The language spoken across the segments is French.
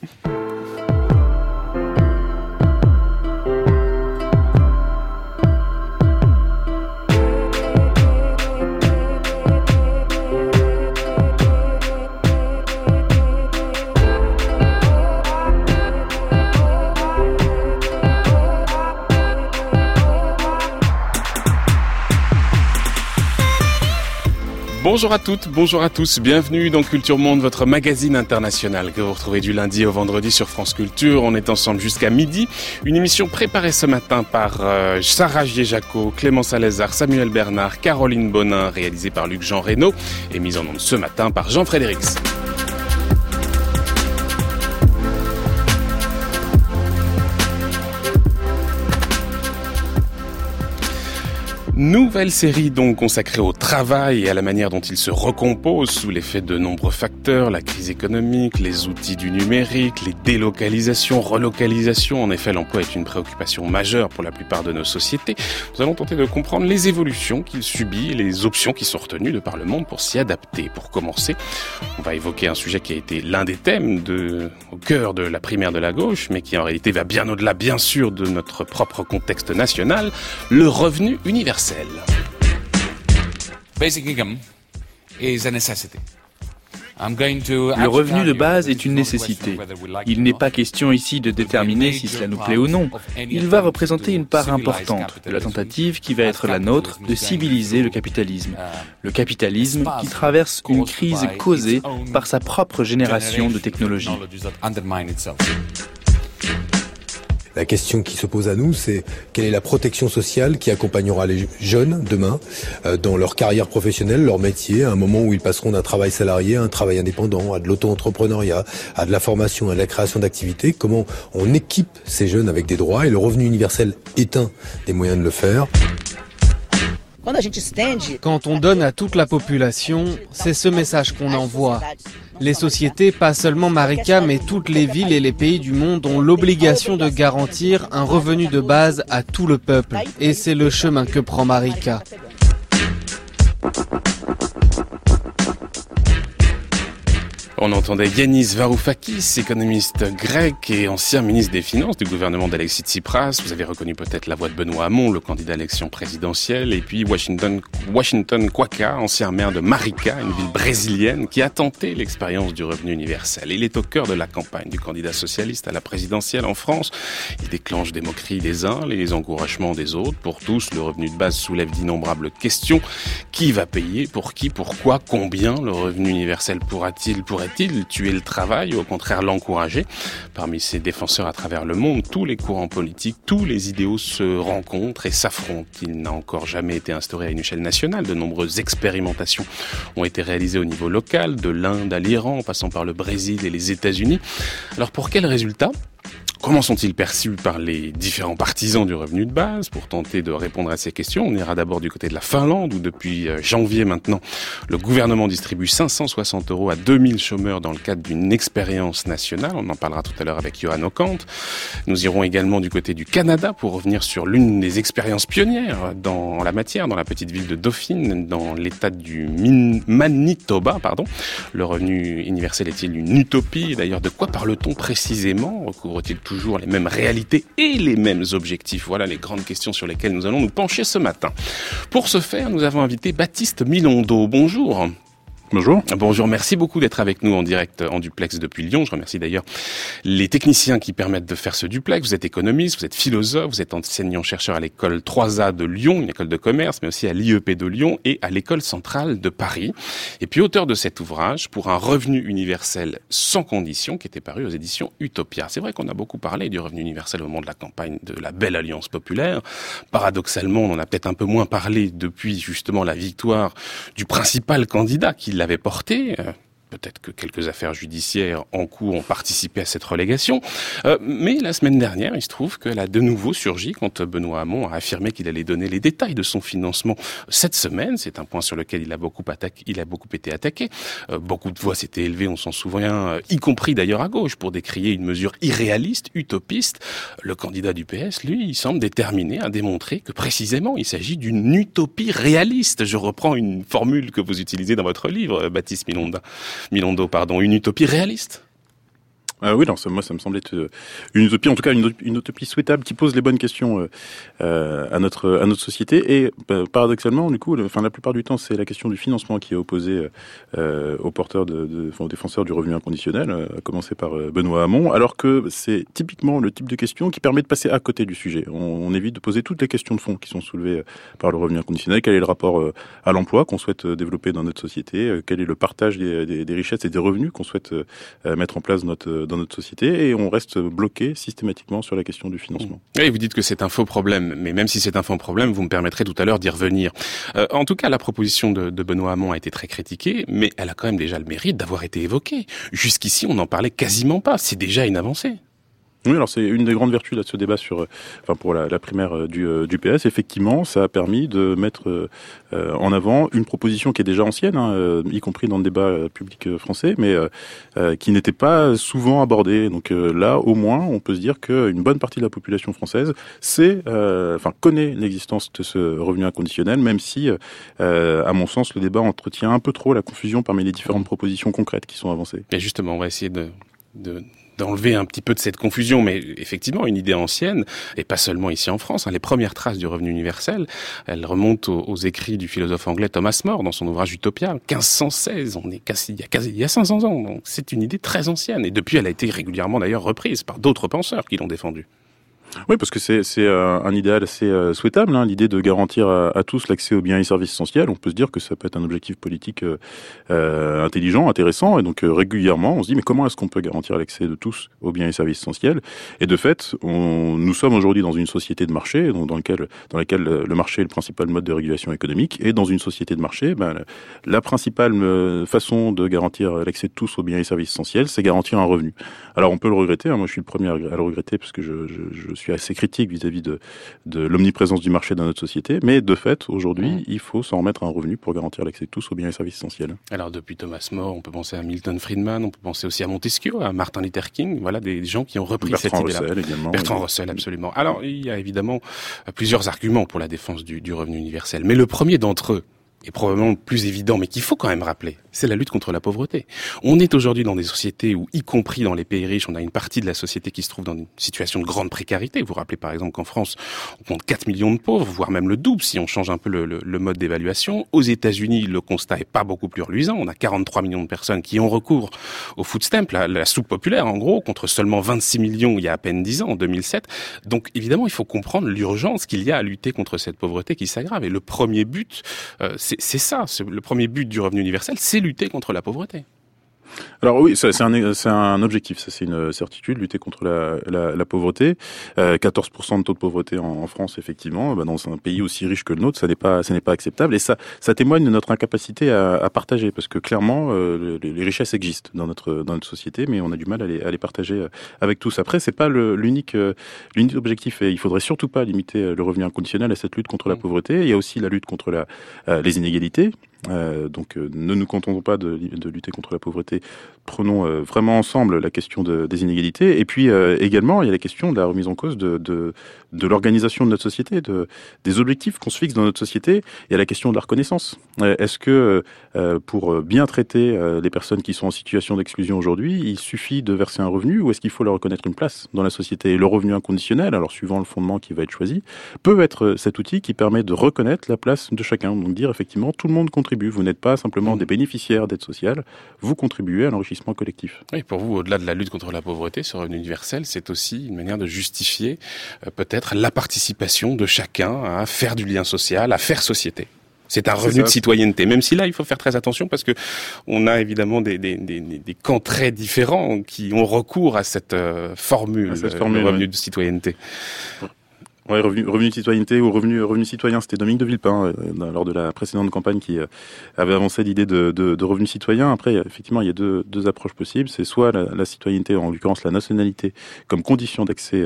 Bonjour à toutes, bonjour à tous, bienvenue dans Culture Monde, votre magazine international que vous retrouvez du lundi au vendredi sur France Culture. On est ensemble jusqu'à midi. Une émission préparée ce matin par Sarah Gier-Jacot, Clément Salazar, Samuel Bernard, Caroline Bonin, réalisée par Luc-Jean Reynaud et mise en onde ce matin par Jean Frédérix. Nouvelle série donc consacrée au travail et à la manière dont il se recompose sous l'effet de nombreux facteurs, la crise économique, les outils du numérique, les délocalisations, relocalisations. En effet, l'emploi est une préoccupation majeure pour la plupart de nos sociétés. Nous allons tenter de comprendre les évolutions qu'il subit et les options qui sont retenues de par le monde pour s'y adapter. Pour commencer, on va évoquer un sujet qui a été l'un des thèmes au cœur de la primaire de la gauche, mais qui en réalité va bien au-delà, bien sûr, de notre propre contexte national, le revenu universel. Basic income is a necessity. Le revenu de base est une nécessité. Il n'est pas question ici de déterminer si cela nous plaît ou non. Il va représenter une part importante de la tentative qui va être la nôtre de civiliser le capitalisme. Le capitalisme qui traverse une crise causée par sa propre génération de technologies. La question qui se pose à nous, c'est quelle est la protection sociale qui accompagnera les jeunes demain dans leur carrière professionnelle, leur métier, à un moment où ils passeront d'un travail salarié à un travail indépendant, à de l'auto-entrepreneuriat, à de la formation, à de la création d'activités. Comment on équipe ces jeunes avec des droits, et le revenu universel est un des moyens de le faire. Quand on donne à toute la population, c'est ce message qu'on envoie. Les sociétés, pas seulement Marika, mais toutes les villes et les pays du monde ont l'obligation de garantir un revenu de base à tout le peuple. Et c'est le chemin que prend Marika. On entendait Yanis Varoufakis, économiste grec et ancien ministre des Finances du gouvernement d'Alexis Tsipras. Vous avez reconnu peut-être la voix de Benoît Hamon, le candidat à l'élection présidentielle. Et puis Washington Kwaka, ancien maire de Marika, une ville brésilienne qui a tenté l'expérience du revenu universel. Il est au cœur de la campagne du candidat socialiste à la présidentielle en France. Il déclenche des moqueries des uns, les encouragements des autres. Pour tous, le revenu de base soulève d'innombrables questions. Qui va payer? Pour qui? Pourquoi? Combien? Le revenu universel pourrait-il tuer le travail ou au contraire l'encourager? Parmi ses défenseurs à travers le monde, tous les courants politiques, tous les idéaux se rencontrent et s'affrontent. Il n'a encore jamais été instauré à une échelle nationale. De nombreuses expérimentations ont été réalisées au niveau local, de l'Inde à l'Iran, en passant par le Brésil et les États-Unis. Alors pour quels résultats ? Comment sont-ils perçus par les différents partisans du revenu de base? Pour tenter de répondre à ces questions, on ira d'abord du côté de la Finlande, où depuis janvier maintenant, le gouvernement distribue 560 € à 2000 chômeurs dans le cadre d'une expérience nationale. On en parlera tout à l'heure avec Johan Okant. Nous irons également du côté du Canada pour revenir sur l'une des expériences pionnières dans la matière, dans la petite ville de Dauphin, dans l'état du Manitoba, Le revenu universel est-il une utopie? D'ailleurs, de quoi parle-t-on précisément? Recouvre-t-il toujours les mêmes réalités et les mêmes objectifs? Voilà les grandes questions sur lesquelles nous allons nous pencher ce matin. Pour ce faire, nous avons invité Baptiste Milondo. Bonjour. Bonjour. Bonjour, merci beaucoup d'être avec nous en direct en duplex depuis Lyon. Je remercie d'ailleurs les techniciens qui permettent de faire ce duplex. Vous êtes économiste, vous êtes philosophe, vous êtes enseignant-chercheur à l'école 3A de Lyon, une école de commerce, mais aussi à l'IEP de Lyon et à l'école centrale de Paris. Et puis auteur de cet ouvrage pour un revenu universel sans condition qui était paru aux éditions Utopia. C'est vrai qu'on a beaucoup parlé du revenu universel au moment de la campagne de la belle alliance populaire. Paradoxalement, on en a peut-être un peu moins parlé depuis justement la victoire du principal candidat qui l'avait porté. Peut-être que quelques affaires judiciaires en cours ont participé à cette relégation. Mais la semaine dernière, il se trouve qu'elle a de nouveau surgi quand Benoît Hamon a affirmé qu'il allait donner les détails de son financement cette semaine. C'est un point sur lequel il a beaucoup été attaqué. Beaucoup de voix s'étaient élevées, on s'en souvient, y compris d'ailleurs à gauche, pour décrier une mesure irréaliste, utopiste. Le candidat du PS, lui, il semble déterminé à démontrer que précisément, il s'agit d'une utopie réaliste. Je reprends une formule que vous utilisez dans votre livre, Baptiste Milondo, une utopie réaliste. Oui, non, ça me semble être une utopie, en tout cas une utopie souhaitable qui pose les bonnes questions à notre société. Et paradoxalement, du coup, la plupart du temps, c'est la question du financement qui est opposée aux porteurs aux défenseurs du revenu inconditionnel, à commencer par Benoît Hamon, alors que c'est typiquement le type de question qui permet de passer à côté du sujet. On évite de poser toutes les questions de fond qui sont soulevées par le revenu inconditionnel. Quel est le rapport à l'emploi qu'on souhaite développer dans notre société? Quel est le partage des richesses et des revenus qu'on souhaite mettre en place dans notre société, et on reste bloqué systématiquement sur la question du financement. Et vous dites que c'est un faux problème, mais même si c'est un faux problème, vous me permettrez tout à l'heure d'y revenir. En tout cas, la proposition de Benoît Hamon a été très critiquée, mais elle a quand même déjà le mérite d'avoir été évoquée. Jusqu'ici, on n'en parlait quasiment pas. C'est déjà une avancée. Oui, alors c'est une des grandes vertus de ce débat pour la primaire du PS. Effectivement, ça a permis de mettre en avant une proposition qui est déjà ancienne, y compris dans le débat public français, mais qui n'était pas souvent abordée. Donc là, au moins, on peut se dire qu'une bonne partie de la population française connaît l'existence de ce revenu inconditionnel, même si, à mon sens, le débat entretient un peu trop la confusion parmi les différentes propositions concrètes qui sont avancées. Et justement, on va essayer d'enlever un petit peu de cette confusion, mais effectivement une idée ancienne, et pas seulement ici en France. Les premières traces du revenu universel, elles remontent aux écrits du philosophe anglais Thomas More dans son ouvrage Utopia, 1516, il y a 500 ans, donc c'est une idée très ancienne, et depuis elle a été régulièrement d'ailleurs reprise par d'autres penseurs qui l'ont défendue. Oui, parce que c'est un idéal assez souhaitable, l'idée de garantir à tous l'accès aux biens et services essentiels. On peut se dire que ça peut être un objectif politique intelligent, intéressant, et donc régulièrement on se dit mais comment est-ce qu'on peut garantir l'accès de tous aux biens et services essentiels? Et de fait, nous sommes aujourd'hui dans une société de marché, dans laquelle le marché est le principal mode de régulation économique, et dans une société de marché, la principale façon de garantir l'accès de tous aux biens et services essentiels, c'est garantir un revenu. Alors on peut le regretter, moi je suis le premier à le regretter parce que je suis assez critique vis-à-vis de l'omniprésence du marché dans notre société, mais de fait, aujourd'hui, il faut s'en remettre à un revenu pour garantir l'accès de tous aux biens et services essentiels. Alors, depuis Thomas More, on peut penser à Milton Friedman, on peut penser aussi à Montesquieu, à Martin Luther King, voilà, des gens qui ont repris cette idée-là. Bertrand Russell, absolument. Alors, il y a évidemment plusieurs arguments pour la défense du revenu universel, mais le premier d'entre eux, est probablement le plus évident, mais qu'il faut quand même rappeler, c'est la lutte contre la pauvreté. On est aujourd'hui dans des sociétés où, y compris dans les pays riches, on a une partie de la société qui se trouve dans une situation de grande précarité. Vous vous rappelez par exemple qu'en France, on compte 4 millions de pauvres, voire même le double si on change un peu le mode d'évaluation. Aux États-Unis, le constat est pas beaucoup plus reluisant. On a 43 millions de personnes qui ont recours au food stamp, la soupe populaire en gros, contre seulement 26 millions il y a à peine 10 ans, en 2007. Donc évidemment, il faut comprendre l'urgence qu'il y a à lutter contre cette pauvreté qui s'aggrave. Et le premier but, c'est ça, le premier but du revenu universel, c'est lutter contre la pauvreté. Alors oui, c'est un objectif, ça c'est une certitude, lutter contre la pauvreté. 14% de taux de pauvreté en France, effectivement, dans un pays aussi riche que le nôtre, ça n'est pas acceptable, et ça témoigne de notre incapacité à partager, parce que clairement les richesses existent dans notre société, mais on a du mal à les partager avec tous. Après, c'est pas l'unique objectif, et il faudrait surtout pas limiter le revenu inconditionnel à cette lutte contre la pauvreté. Il y a aussi la lutte contre les inégalités. Donc ne nous contentons pas de lutter contre la pauvreté, prenons vraiment ensemble la question des inégalités, et puis également il y a la question de la remise en cause de l'organisation de notre société, des objectifs qu'on se fixe dans notre société. Il y a la question de la reconnaissance. Est-ce que pour bien traiter les personnes qui sont en situation d'exclusion aujourd'hui, il suffit de verser un revenu, ou est-ce qu'il faut leur reconnaître une place dans la société? Et le revenu inconditionnel, alors suivant le fondement qui va être choisi, peut être cet outil qui permet de reconnaître la place de chacun, donc dire effectivement tout le monde contribue. Vous n'êtes pas simplement des bénéficiaires d'aide sociale, vous contribuez à l'enrichissement collectif. Oui, pour vous, au-delà de la lutte contre la pauvreté, ce revenu universel, c'est aussi une manière de justifier peut-être la participation de chacun à faire du lien social, à faire société. C'est un revenu de citoyenneté, même si là, il faut faire très attention parce que on a évidemment des camps très différents qui ont recours à cette formule, le revenu de citoyenneté. Ouais, revenu de citoyenneté ou revenu citoyen, c'était Dominique de Villepin lors de la précédente campagne qui avait avancé l'idée de revenu citoyen. Après, effectivement, il y a deux approches possibles. C'est soit la citoyenneté, en l'occurrence la nationalité, comme condition d'accès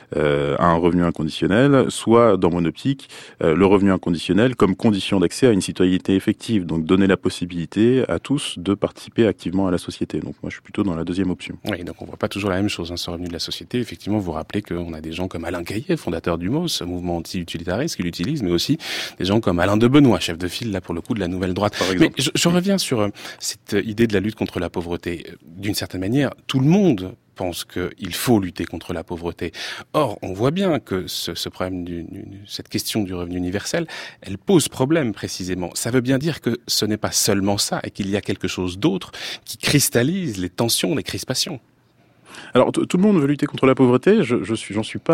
à un revenu inconditionnel, soit, dans mon optique, le revenu inconditionnel comme condition d'accès à une citoyenneté effective. Donc, donner la possibilité à tous de participer activement à la société. Donc, moi, je suis plutôt dans la deuxième option. Oui, donc on voit pas toujours la même chose, ce revenu de la société. Effectivement, vous rappelez qu'on a des gens comme Alain Caillet, fondateur du MOS, ce mouvement anti-utilitariste qui l'utilise, mais aussi des gens comme Alain de Benoît, chef de file, là, pour le coup, de la Nouvelle Droite, par exemple. Mais je reviens sur cette idée de la lutte contre la pauvreté. D'une certaine manière, tout le monde pense qu'il faut lutter contre la pauvreté. Or, on voit bien que ce problème, cette question du revenu universel, elle pose problème précisément. Ça veut bien dire que ce n'est pas seulement ça et qu'il y a quelque chose d'autre qui cristallise les tensions, les crispations. Alors tout le monde veut lutter contre la pauvreté. J'en suis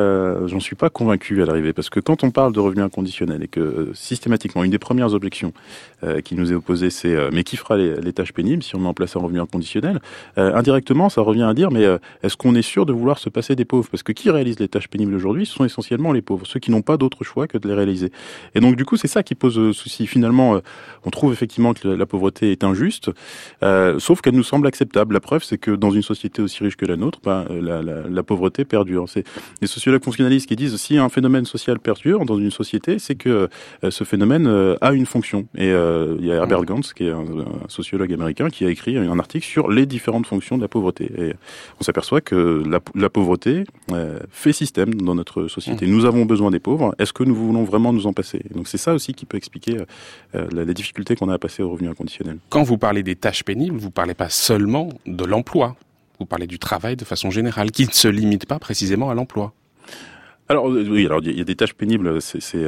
pas convaincu à l'arrivée, parce que quand on parle de revenu inconditionnel et que systématiquement une des premières objections qui nous est opposée, c'est mais qui fera les tâches pénibles si on met en place un revenu inconditionnel, indirectement ça revient à dire mais est-ce qu'on est sûr de vouloir se passer des pauvres, parce que qui réalise les tâches pénibles aujourd'hui, ce sont essentiellement les pauvres, ceux qui n'ont pas d'autre choix que de les réaliser. Et donc du coup c'est ça qui pose souci. Finalement on trouve effectivement que la pauvreté est injuste, sauf qu'elle nous semble acceptable. La preuve c'est que dans une société aussi riche que la nôtre, la pauvreté perdure. C'est les sociologues fonctionnalistes qui disent si un phénomène social perdure dans une société, c'est que ce phénomène a une fonction. Et il y a Herbert Gans, qui est un sociologue américain, qui a écrit un article sur les différentes fonctions de la pauvreté. Et on s'aperçoit que la pauvreté fait système dans notre société. Nous avons besoin des pauvres. Est-ce que nous voulons vraiment nous en passer? Et donc c'est ça aussi qui peut expliquer les difficultés qu'on a à passer au revenu inconditionnel. Quand vous parlez des tâches pénibles, vous parlez pas seulement de l'emploi. Vous parlez du travail de façon générale, qui ne se limite pas précisément à l'emploi. Alors oui, alors il y a des tâches pénibles. C'est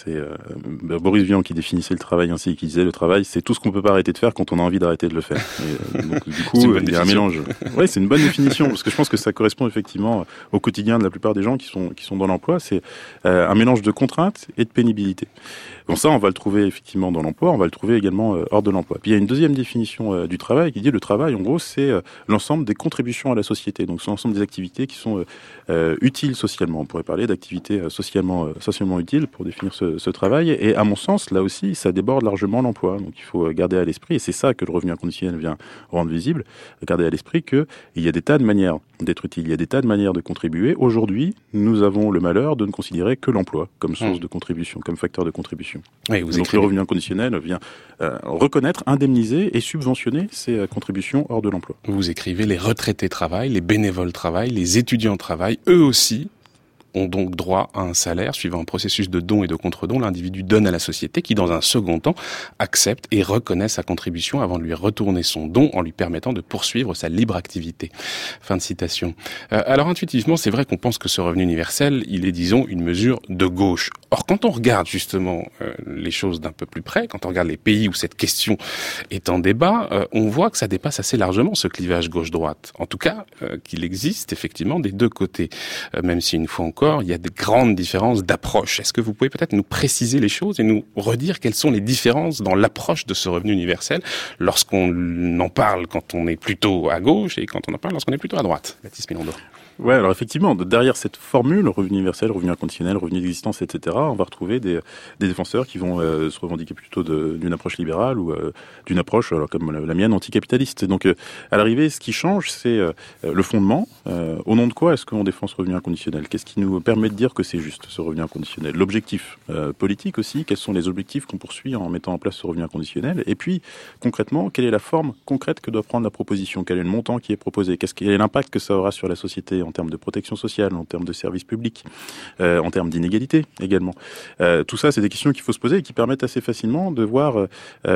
Boris Vian qui définissait le travail ainsi, qui disait le travail, c'est tout ce qu'on peut pas arrêter de faire quand on a envie d'arrêter de le faire. Et, donc du coup, il y a un mélange. Ouais, c'est une bonne définition, parce que je pense que ça correspond effectivement au quotidien de la plupart des gens qui sont dans l'emploi. C'est un mélange de contraintes et de pénibilité. Bon, ça, on va le trouver effectivement dans l'emploi, on va le trouver également hors de l'emploi. Puis il y a une deuxième définition du travail qui dit le travail, en gros, c'est l'ensemble des contributions à la société. Donc c'est l'ensemble des activités qui sont utiles socialement. On pourrait parler d'activités socialement utiles pour définir ce travail. Et à mon sens, là aussi, ça déborde largement l'emploi. Donc il faut garder à l'esprit, et c'est ça que le revenu inconditionnel vient rendre visible, garder à l'esprit qu'il y a des tas de manières d'être utile, il y a des tas de manières de contribuer. Aujourd'hui, nous avons le malheur de ne considérer que l'emploi comme source de contribution, comme facteur de contribution. Oui, donc le revenu inconditionnel vient reconnaître, indemniser et subventionner ces contributions hors de l'emploi. Vous écrivez les retraités travaillent, les bénévoles travaillent, les étudiants travaillent, eux aussi ont donc droit à un salaire. Suivant un processus de don et de contre-don, l'individu donne à la société qui, dans un second temps, accepte et reconnaît sa contribution avant de lui retourner son don en lui permettant de poursuivre sa libre activité. Fin de citation. Alors intuitivement, c'est vrai qu'on pense que ce revenu universel, il est, disons, une mesure de gauche. Or, quand on regarde justement les choses d'un peu plus près, quand on regarde les pays où cette question est en débat, on voit que ça dépasse assez largement ce clivage gauche-droite. En tout cas, qu'il existe effectivement des deux côtés, même si une fois encore, il y a des grandes différences d'approche. Est-ce que vous pouvez peut-être nous préciser les choses et nous redire quelles sont les différences dans l'approche de ce revenu universel lorsqu'on en parle quand on est plutôt à gauche et quand on en parle lorsqu'on est plutôt à droite? Baptiste Mélandreau. Ouais, alors effectivement, derrière cette formule, revenu universel, revenu inconditionnel, revenu d'existence, etc., on va retrouver des défenseurs qui vont se revendiquer plutôt d'une approche libérale ou d'une approche, alors comme la mienne, anticapitaliste. Et donc, à l'arrivée, ce qui change, c'est le fondement. Au nom de quoi est-ce qu'on défend ce revenu inconditionnel? Qu'est-ce qui nous permet de dire que c'est juste, ce revenu inconditionnel? L'objectif politique aussi, quels sont les objectifs qu'on poursuit en mettant en place ce revenu inconditionnel? Et puis, concrètement, quelle est la forme concrète que doit prendre la proposition? Quel est le montant qui est proposé? Quel est l'impact que ça aura sur la société en termes de protection sociale, en termes de services publics, en termes d'inégalité également. Tout ça, c'est des questions qu'il faut se poser et qui permettent assez facilement de voir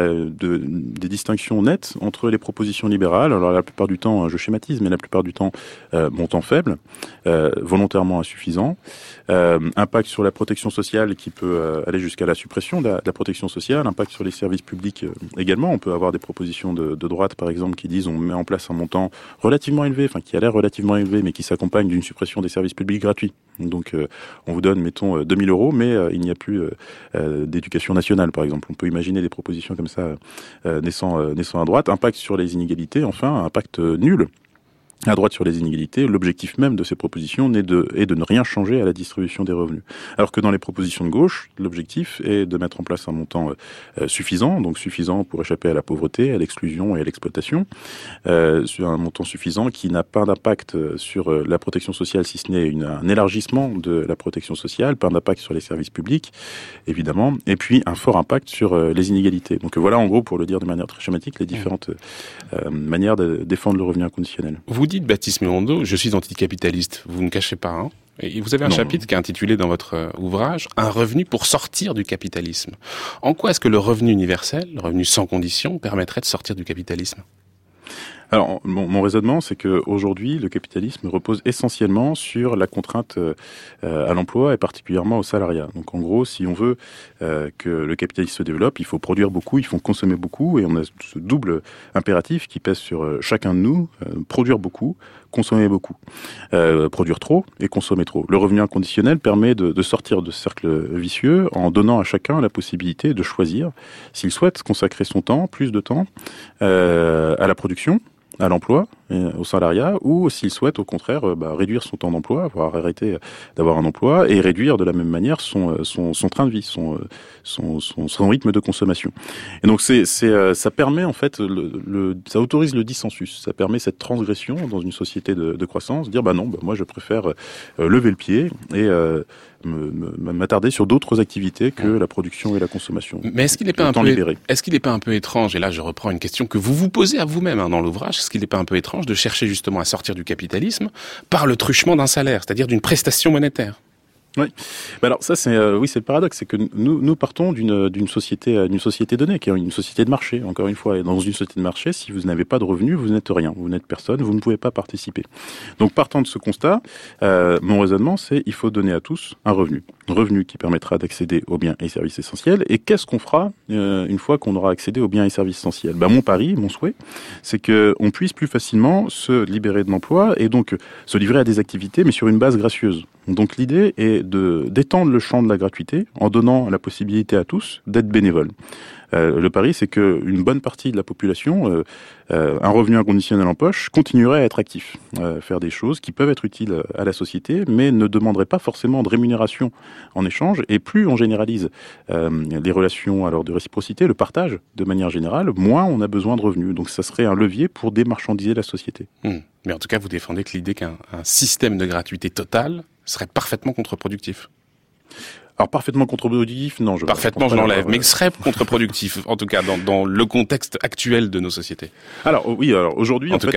des distinctions nettes entre les propositions libérales. Alors la plupart du temps, je schématise, mais la plupart du temps, montant faible, volontairement insuffisant, impact sur la protection sociale qui peut aller jusqu'à la suppression de la protection sociale, impact sur les services publics également. On peut avoir des propositions de droite, par exemple, qui disent on met en place un montant relativement élevé, enfin qui a l'air relativement élevé, mais qui s'accompagne d'une suppression des services publics gratuits. Donc on vous donne, mettons, 2000 €, mais il n'y a plus d'éducation nationale, par exemple. On peut imaginer des propositions comme ça naissant à droite. Impact sur les inégalités, enfin, impact nul à droite sur les inégalités. L'objectif même de ces propositions est de ne rien changer à la distribution des revenus. Alors que dans les propositions de gauche, l'objectif est de mettre en place un montant suffisant, donc suffisant pour échapper à la pauvreté, à l'exclusion et à l'exploitation, sur un montant suffisant qui n'a pas d'impact sur la protection sociale, si ce n'est un élargissement de la protection sociale, pas d'impact sur les services publics, évidemment, et puis un fort impact sur les inégalités. Donc voilà, en gros, pour le dire de manière très schématique, les différentes manières de défendre le revenu inconditionnel. Vous dites, Baptiste Mélandreau, je suis anticapitaliste. Vous ne cachez pas, hein? Et vous avez un chapitre qui est intitulé dans votre ouvrage « Un revenu pour sortir du capitalisme ». En quoi est-ce que le revenu universel, le revenu sans condition, permettrait de sortir du capitalisme ? Alors, mon raisonnement, c'est qu'aujourd'hui, le capitalisme repose essentiellement sur la contrainte à l'emploi et particulièrement au salariat. Donc, en gros, si on veut que le capitalisme se développe, il faut produire beaucoup, il faut consommer beaucoup, et on a ce double impératif qui pèse sur chacun de nous, produire beaucoup, consommer beaucoup. Produire trop et consommer trop. Le revenu inconditionnel permet de sortir de ce cercle vicieux en donnant à chacun la possibilité de choisir s'il souhaite consacrer son temps, plus de temps, à la production, à l'emploi, au salariat, ou s'il souhaite au contraire réduire son temps d'emploi, voire arrêter d'avoir un emploi, et réduire de la même manière son train de vie, son rythme de consommation. Et donc ça permet en fait, ça autorise le dissensus, ça permet cette transgression dans une société de croissance, dire moi je préfère lever le pied et m'attarder sur d'autres activités que la production et la consommation. Mais est-ce qu'il n'est pas un peu étrange, et là je reprends une question que vous posez à vous-même dans l'ouvrage, est-ce qu'il n'est pas un peu étrange de chercher justement à sortir du capitalisme par le truchement d'un salaire, c'est-à-dire d'une prestation monétaire? Oui. Alors ça c'est c'est le paradoxe, c'est que nous partons d'une société donnée, qui est une société de marché, encore une fois. Et dans une société de marché, si vous n'avez pas de revenus, vous n'êtes rien, vous n'êtes personne, vous ne pouvez pas participer. Donc partant de ce constat, mon raisonnement c'est il faut donner à tous un revenu qui permettra d'accéder aux biens et services essentiels. Et qu'est-ce qu'on fera une fois qu'on aura accédé aux biens et services essentiels? Mon pari, mon souhait, c'est que on puisse plus facilement se libérer de l'emploi et donc se livrer à des activités, mais sur une base gracieuse. Donc l'idée est d'étendre le champ de la gratuité en donnant la possibilité à tous d'être bénévoles. Le pari, c'est qu'une bonne partie de la population, un revenu inconditionnel en poche, continuerait à être actif, faire des choses qui peuvent être utiles à la société, mais ne demanderaient pas forcément de rémunération en échange. Et plus on généralise les relations alors de réciprocité, le partage de manière générale, moins on a besoin de revenus. Donc ça serait un levier pour démarchandiser la société. Mais en tout cas, vous défendez que l'idée qu'un système de gratuité totale serait parfaitement contre-productif. Alors parfaitement contre-productif, non. Parfaitement, je l'enlève, mais serait contre-productif, en tout cas dans le contexte actuel de nos sociétés. Alors oui, aujourd'hui, en fait,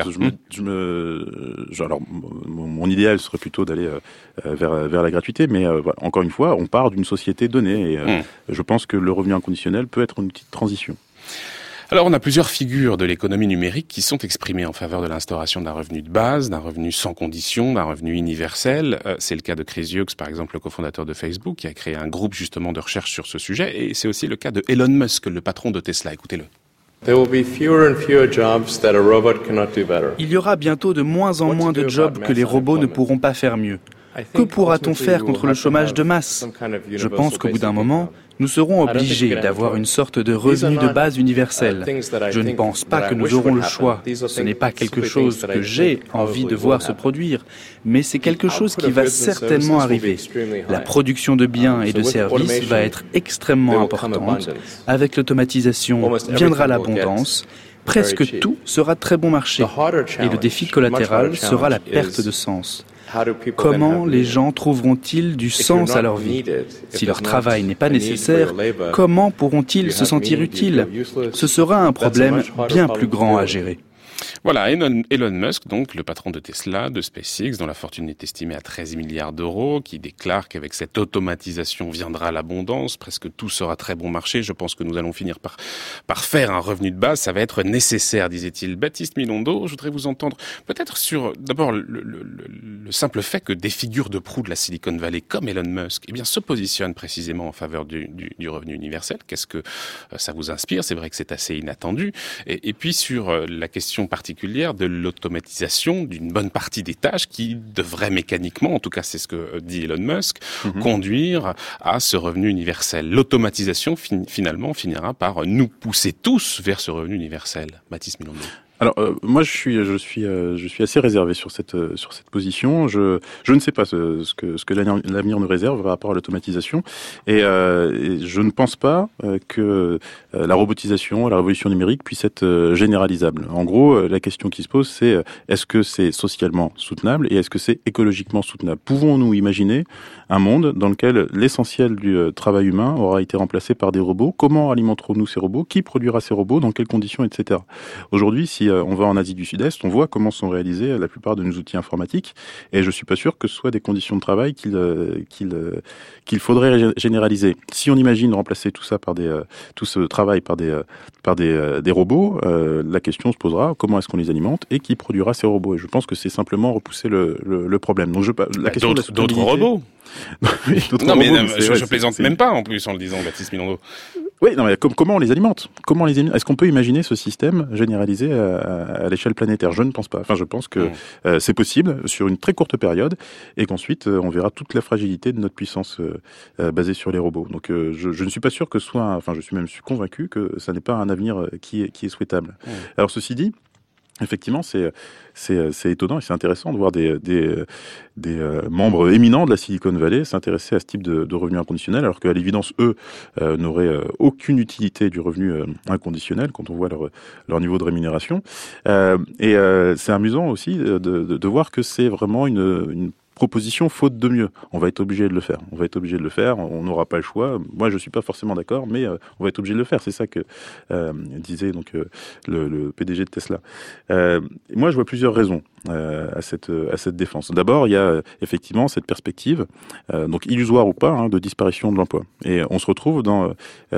mon idéal serait plutôt d'aller vers la gratuité, mais encore une fois, on part d'une société donnée, et je pense que le revenu inconditionnel peut être une petite transition. Alors, on a plusieurs figures de l'économie numérique qui sont exprimées en faveur de l'instauration d'un revenu de base, d'un revenu sans condition, d'un revenu universel. C'est le cas de Chris Hughes, par exemple, le cofondateur de Facebook, qui a créé un groupe justement de recherche sur ce sujet. Et c'est aussi le cas de Elon Musk, le patron de Tesla. Écoutez-le. Il y aura bientôt de moins en moins de jobs que les robots ne pourront pas faire mieux. Que pourra-t-on faire contre le chômage de masse? Je pense qu'au bout d'un moment, nous serons obligés d'avoir une sorte de revenu de base universel. Je ne pense pas que nous aurons le choix. Ce n'est pas quelque chose que j'ai envie de voir se produire, mais c'est quelque chose qui va certainement arriver. La production de biens et de services va être extrêmement importante. Avec l'automatisation viendra l'abondance. Presque tout sera très bon marché. Et le défi collatéral sera la perte de sens. Comment les gens trouveront-ils du sens à leur vie? Si leur travail n'est pas nécessaire, comment pourront-ils se sentir utiles? Ce sera un problème bien plus grand à gérer. Voilà, Elon Musk, donc le patron de Tesla, de SpaceX, dont la fortune est estimée à 13 milliards d'euros, qui déclare qu'avec cette automatisation viendra l'abondance, presque tout sera très bon marché. Je pense que nous allons finir par faire un revenu de base, ça va être nécessaire, disait-il. Baptiste Milondo, je voudrais vous entendre peut-être sur d'abord le simple fait que des figures de proue de la Silicon Valley comme Elon Musk, se positionnent précisément en faveur du revenu universel. Qu'est-ce que ça vous inspire? C'est vrai que c'est assez inattendu. Et puis sur la question particulière de l'automatisation d'une bonne partie des tâches qui devrait mécaniquement, en tout cas c'est ce que dit Elon Musk, conduire à ce revenu universel. L'automatisation finalement finira par nous pousser tous vers ce revenu universel. Baptiste Milondo. Alors moi je suis assez réservé sur cette position. Je ne sais pas ce que l'avenir nous réserve par rapport à l'automatisation et je ne pense pas que la robotisation, la révolution numérique puisse être généralisable. En gros, la question qui se pose c'est est-ce que c'est socialement soutenable et est-ce que c'est écologiquement soutenable? Pouvons-nous imaginer un monde dans lequel l'essentiel du travail humain aura été remplacé par des robots? Comment alimenterons-nous ces robots? Qui produira ces robots? Dans quelles conditions, etc. Aujourd'hui, si on va en Asie du Sud-Est, on voit comment sont réalisés la plupart de nos outils informatiques, et je suis pas sûr que ce soit des conditions de travail qu'il faudrait généraliser. Si on imagine remplacer tout ça tout ce travail par des robots, la question se posera, comment est-ce qu'on les alimente et qui produira ces robots? Et je pense que c'est simplement repousser le problème. Donc la question d'autres robots. Oui, non, mais je plaisante même pas en plus en le disant, Baptiste Milondo. Oui, non, mais comment on les alimente? Est-ce qu'on peut imaginer ce système généralisé à l'échelle planétaire? Je ne pense pas. Enfin, je pense que c'est possible sur une très courte période, et qu'ensuite on verra toute la fragilité de notre puissance basée sur les robots. Donc, je ne suis pas sûr que je suis convaincu que ça n'est pas un avenir qui est souhaitable. Alors, ceci dit, effectivement, c'est étonnant et c'est intéressant de voir des membres éminents de la Silicon Valley s'intéresser à ce type de revenu inconditionnel, alors qu'à l'évidence, eux n'auraient aucune utilité du revenu inconditionnel quand on voit leur niveau de rémunération. C'est amusant aussi de voir que c'est vraiment une proposition faute de mieux. On va être obligé de le faire. On n'aura pas le choix. Moi, je suis pas forcément d'accord, mais on va être obligé de le faire. C'est ça que disait donc le PDG de Tesla. Moi, je vois plusieurs raisons à cette défense. D'abord, il y a effectivement cette perspective, donc illusoire ou pas, de disparition de l'emploi. Et on se retrouve dans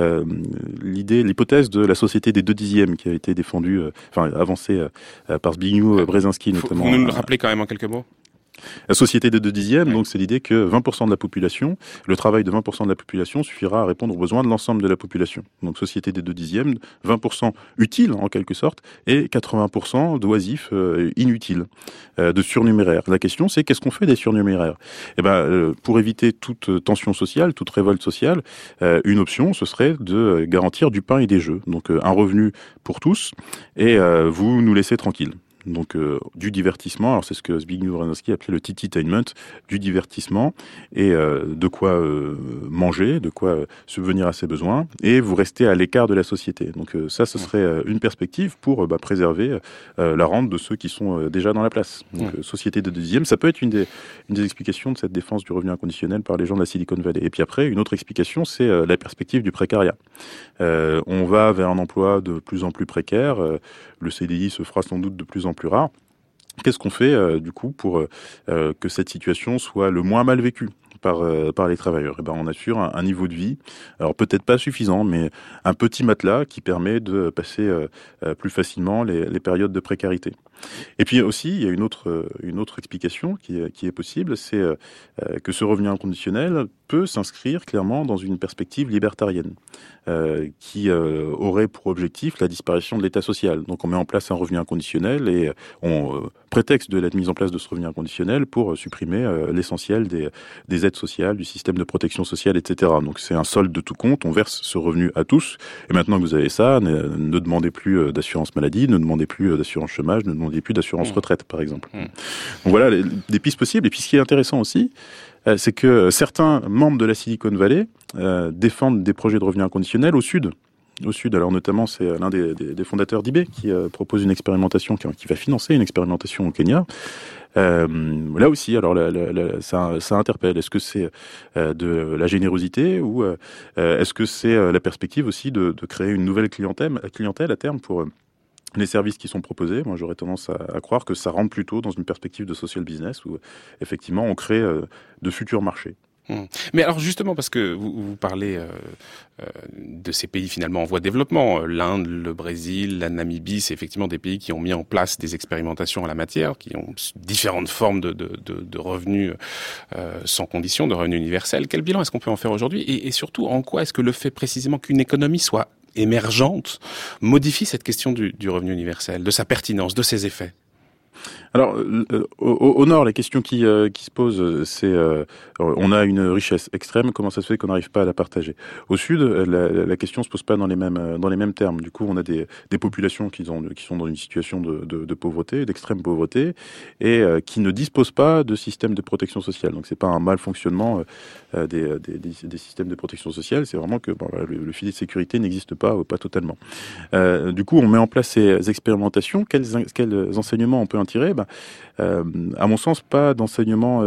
l'hypothèse de la société des 2/10 qui a été défendue, avancée par Zbigniew Brzezinski notamment. Vous nous le rappelez quand même en quelques mots? La société des 2/10, donc c'est l'idée que 20% de la population, le travail de 20% de la population suffira à répondre aux besoins de l'ensemble de la population. Donc société des 2/10, 20% utile en quelque sorte, et 80% d'oisifs inutiles, de surnuméraires. La question c'est qu'est-ce qu'on fait des surnuméraires? Pour éviter toute tension sociale, toute révolte sociale, une option ce serait de garantir du pain et des jeux. Donc un revenu pour tous, et vous nous laissez tranquilles. Donc du divertissement, alors c'est ce que Zbigniew Brzezinski appelait le tititainment, du divertissement, et de quoi manger, de quoi subvenir à ses besoins, et vous restez à l'écart de la société. Donc ça, ce serait une perspective pour préserver la rente de ceux qui sont déjà dans la place. Donc société de 2/10, ça peut être une des explications de cette défense du revenu inconditionnel par les gens de la Silicon Valley. Et puis après, une autre explication, c'est la perspective du précariat. On va vers un emploi de plus en plus précaire, le CDI se fera sans doute de plus en plus rare. Qu'est-ce qu'on fait du coup pour que cette situation soit le moins mal vécue par les travailleurs? On assure un niveau de vie, alors peut-être pas suffisant, mais un petit matelas qui permet de passer plus facilement les périodes de précarité. Et puis aussi, il y a une autre explication qui est possible, c'est que ce revenu inconditionnel peut s'inscrire clairement dans une perspective libertarienne qui aurait pour objectif la disparition de l'État social. Donc on met en place un revenu inconditionnel et on prétexte de la mise en place de ce revenu inconditionnel pour supprimer l'essentiel des aides sociales, du système de protection sociale, etc. Donc c'est un solde de tout compte, on verse ce revenu à tous, et maintenant que vous avez ça, ne demandez plus d'assurance maladie, ne demandez plus d'assurance chômage, ne demandez plus d'assurance retraite, par exemple. Donc voilà des pistes possibles. Et puis ce qui est intéressant aussi, c'est que certains membres de la Silicon Valley défendent des projets de revenu inconditionnel au sud. Alors notamment, c'est l'un des fondateurs d'eBay qui propose une expérimentation, qui va financer une expérimentation au Kenya. Là aussi, alors ça interpelle. Est-ce que c'est de la générosité ou est-ce que c'est la perspective aussi de créer une nouvelle clientèle à terme pour les services qui sont proposés? Moi, j'aurais tendance à croire que ça rentre plutôt dans une perspective de social business où, effectivement, on crée de futurs marchés. Mais alors justement, parce que vous parlez de ces pays finalement en voie de développement, l'Inde, le Brésil, la Namibie, c'est effectivement des pays qui ont mis en place des expérimentations en la matière, qui ont différentes formes de revenus sans condition, de revenus universels. Quel bilan est-ce qu'on peut en faire aujourd'hui, et surtout, en quoi est-ce que le fait précisément qu'une économie soit émergente modifie cette question du revenu universel, de sa pertinence, de ses effets? Alors, au nord, la question qui se pose, c'est on a une richesse extrême, comment ça se fait qu'on n'arrive pas à la partager? Au sud, la question se pose pas dans les mêmes termes. Du coup, on a des populations qui sont dans une situation de pauvreté, d'extrême pauvreté, et qui ne disposent pas de système de protection sociale. Donc, c'est pas un mal fonctionnement des systèmes de protection sociale, c'est vraiment que le filet de sécurité n'existe pas totalement. Du coup, on met en place ces expérimentations. Quels enseignements on peut en tirer? a, à mon sens, pas d'enseignement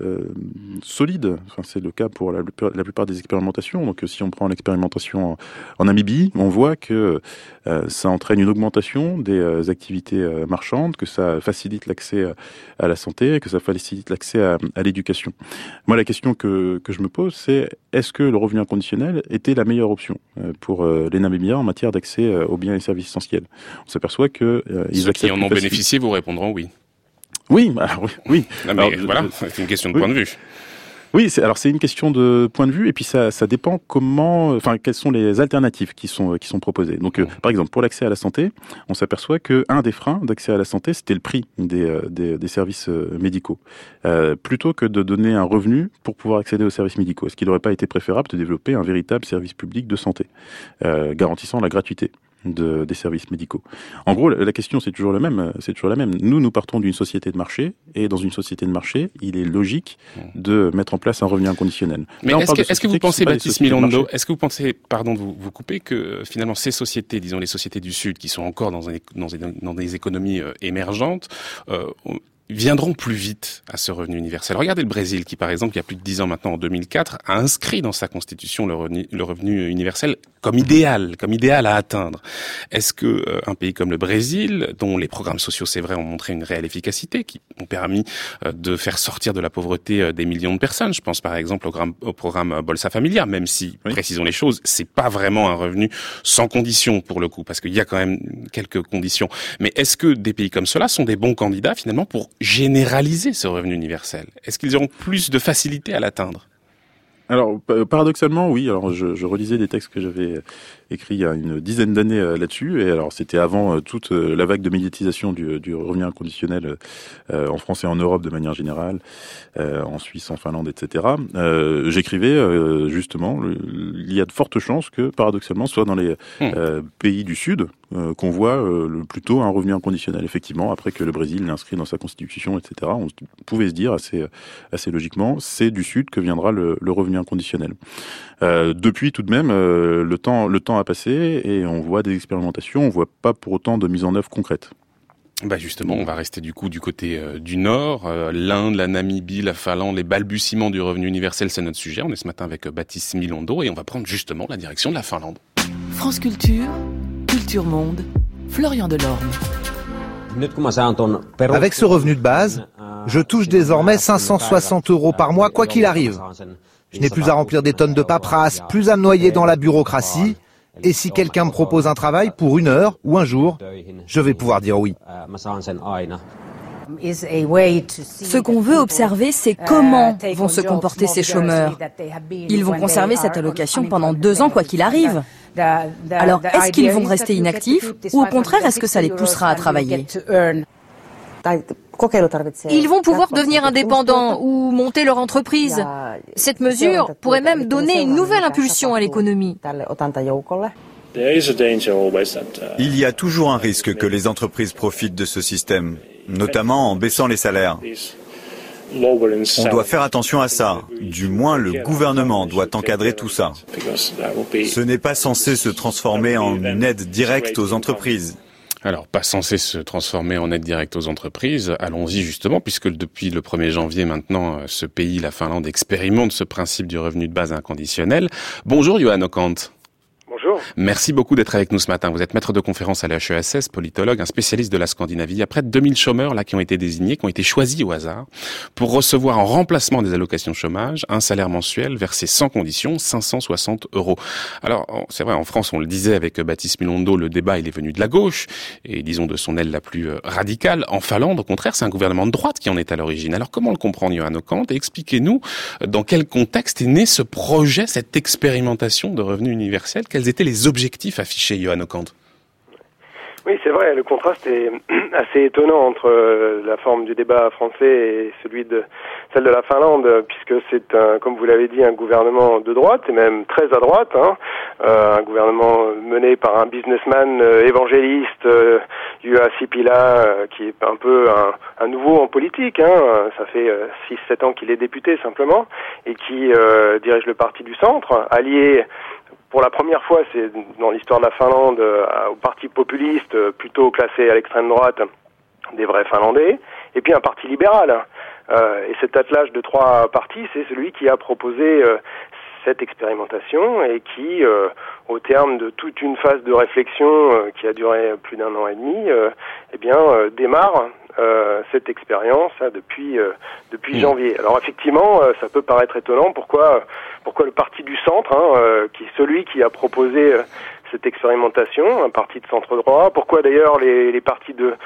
solide. Enfin, c'est le cas pour la plupart des expérimentations. Donc, si on prend l'expérimentation en Namibie, on voit que ça entraîne une augmentation des activités marchandes, que ça facilite l'accès à la santé, que ça facilite l'accès à l'éducation. Moi, la question que je me pose, c'est est-ce que le revenu inconditionnel était la meilleure option pour les Namibiens en matière d'accès aux biens et services essentiels? On s'aperçoit que ceux qui en ont bénéficié vous répondront oui. Oui, oui. Non, mais alors, voilà, c'est une question de point de vue. Oui, c'est une question de point de vue, et puis ça dépend quelles sont les alternatives qui sont proposées. Donc, par exemple, pour l'accès à la santé, on s'aperçoit que un des freins d'accès à la santé, c'était le prix des services médicaux, plutôt que de donner un revenu pour pouvoir accéder aux services médicaux. Est-ce qu'il n'aurait pas été préférable de développer un véritable service public de santé, garantissant la gratuité des services médicaux? En gros, la question c'est toujours la même. Nous partons d'une société de marché, et dans une société de marché, il est logique de mettre en place un revenu inconditionnel. Mais là, est-ce que vous pensez, Baptiste Milondo, pardon de vous couper, que finalement ces sociétés, disons les sociétés du Sud, qui sont encore dans des économies émergentes, viendront plus vite à ce revenu universel? Regardez le Brésil qui, par exemple, il y a plus de 10 ans maintenant, en 2004, a inscrit dans sa constitution le revenu universel comme idéal à atteindre. Est-ce que un pays comme le Brésil, dont les programmes sociaux, c'est vrai, ont montré une réelle efficacité, qui ont permis de faire sortir de la pauvreté des millions de personnes, je pense par exemple au programme Bolsa Familia, même si, précisons les choses, c'est pas vraiment un revenu sans condition pour le coup, parce qu'il y a quand même quelques conditions. Mais est-ce que des pays comme cela sont des bons candidats finalement pour généraliser ce revenu universel? Est-ce qu'ils auront plus de facilité à l'atteindre? Alors, paradoxalement, oui. Alors, je relisais des textes que j'avais écrits il y a une dizaine d'années là-dessus. Et alors, c'était avant toute la vague de médiatisation du revenu inconditionnel en France et en Europe de manière générale, en Suisse, en Finlande, etc. J'écrivais justement, il y a de fortes chances que, paradoxalement, soit dans les pays du Sud, qu'on voit plutôt un revenu inconditionnel. Effectivement, après que le Brésil l'inscrit dans sa constitution, etc., on pouvait se dire assez logiquement, c'est du Sud que viendra le revenu inconditionnel. Depuis, tout de même, le temps a passé et on voit des expérimentations, on voit pas pour autant de mise en œuvre concrète. Bah justement, on va rester du côté du Nord, l'Inde, la Namibie, la Finlande, les balbutiements du revenu universel, c'est notre sujet. On est ce matin avec Baptiste Milondo et on va prendre justement la direction de la Finlande. France Culture, Culture Monde, Florian Delorme. Avec ce revenu de base, je touche désormais 560 € par mois, quoi qu'il arrive. Je n'ai plus à remplir des tonnes de paperasse, plus à me noyer dans la bureaucratie. Et si quelqu'un me propose un travail pour 1 heure ou un jour, je vais pouvoir dire oui. Ce qu'on veut observer, c'est comment vont se comporter ces chômeurs. Ils vont conserver cette allocation pendant 2 ans, quoi qu'il arrive. Alors, est-ce qu'ils vont rester inactifs ou au contraire, est-ce que ça les poussera à travailler ? Ils vont pouvoir devenir indépendants ou monter leur entreprise. Cette mesure pourrait même donner une nouvelle impulsion à l'économie. Il y a toujours un risque que les entreprises profitent de ce système, notamment en baissant les salaires. On doit faire attention à ça. Du moins, le gouvernement doit encadrer tout ça. Ce n'est pas censé se transformer en une aide directe aux entreprises. Alors, pas censé se transformer en aide directe aux entreprises. Allons-y justement, puisque depuis le 1er janvier maintenant, ce pays, la Finlande, expérimente ce principe du revenu de base inconditionnel. Bonjour Johan Okant. Bonjour. Merci beaucoup d'être avec nous ce matin. Vous êtes maître de conférence à l'HESS, politologue, un spécialiste de la Scandinavie. Il y a près de 2000 chômeurs là qui ont été désignés, qui ont été choisis au hasard pour recevoir en remplacement des allocations chômage un salaire mensuel versé sans condition, 560 €. Alors, c'est vrai, en France, on le disait avec Baptiste Milondo, le débat il est venu de la gauche et disons de son aile la plus radicale. En Finlande, au contraire, c'est un gouvernement de droite qui en est à l'origine. Alors, comment le comprendre, Johan Okant ? Et expliquez-nous dans quel contexte est né ce projet, cette expérimentation de revenu universel. Quels étaient les objectifs affichés, Johan Okant ? Oui, c'est vrai, le contraste est assez étonnant entre la forme du débat français et celle de la Finlande, puisque c'est, comme vous l'avez dit, un gouvernement de droite, et même très à droite, un gouvernement mené par un businessman évangéliste, Juha Sipilä, qui est un peu un nouveau en politique, ça fait 6-7 ans qu'il est député simplement, et qui dirige le parti du centre, allié pour la première fois, c'est dans l'histoire de la Finlande, au parti populiste, plutôt classé à l'extrême droite des vrais Finlandais, et puis un parti libéral. Et cet attelage de 3 partis, c'est celui qui a proposé cette expérimentation et qui, au terme de toute une phase de réflexion qui a duré plus d'1 an et demi, démarre cette expérience depuis janvier. Alors effectivement, ça peut paraître étonnant. Pourquoi le parti du centre, qui est celui qui a proposé cette expérimentation, un parti de centre droit. Pourquoi d'ailleurs les partis de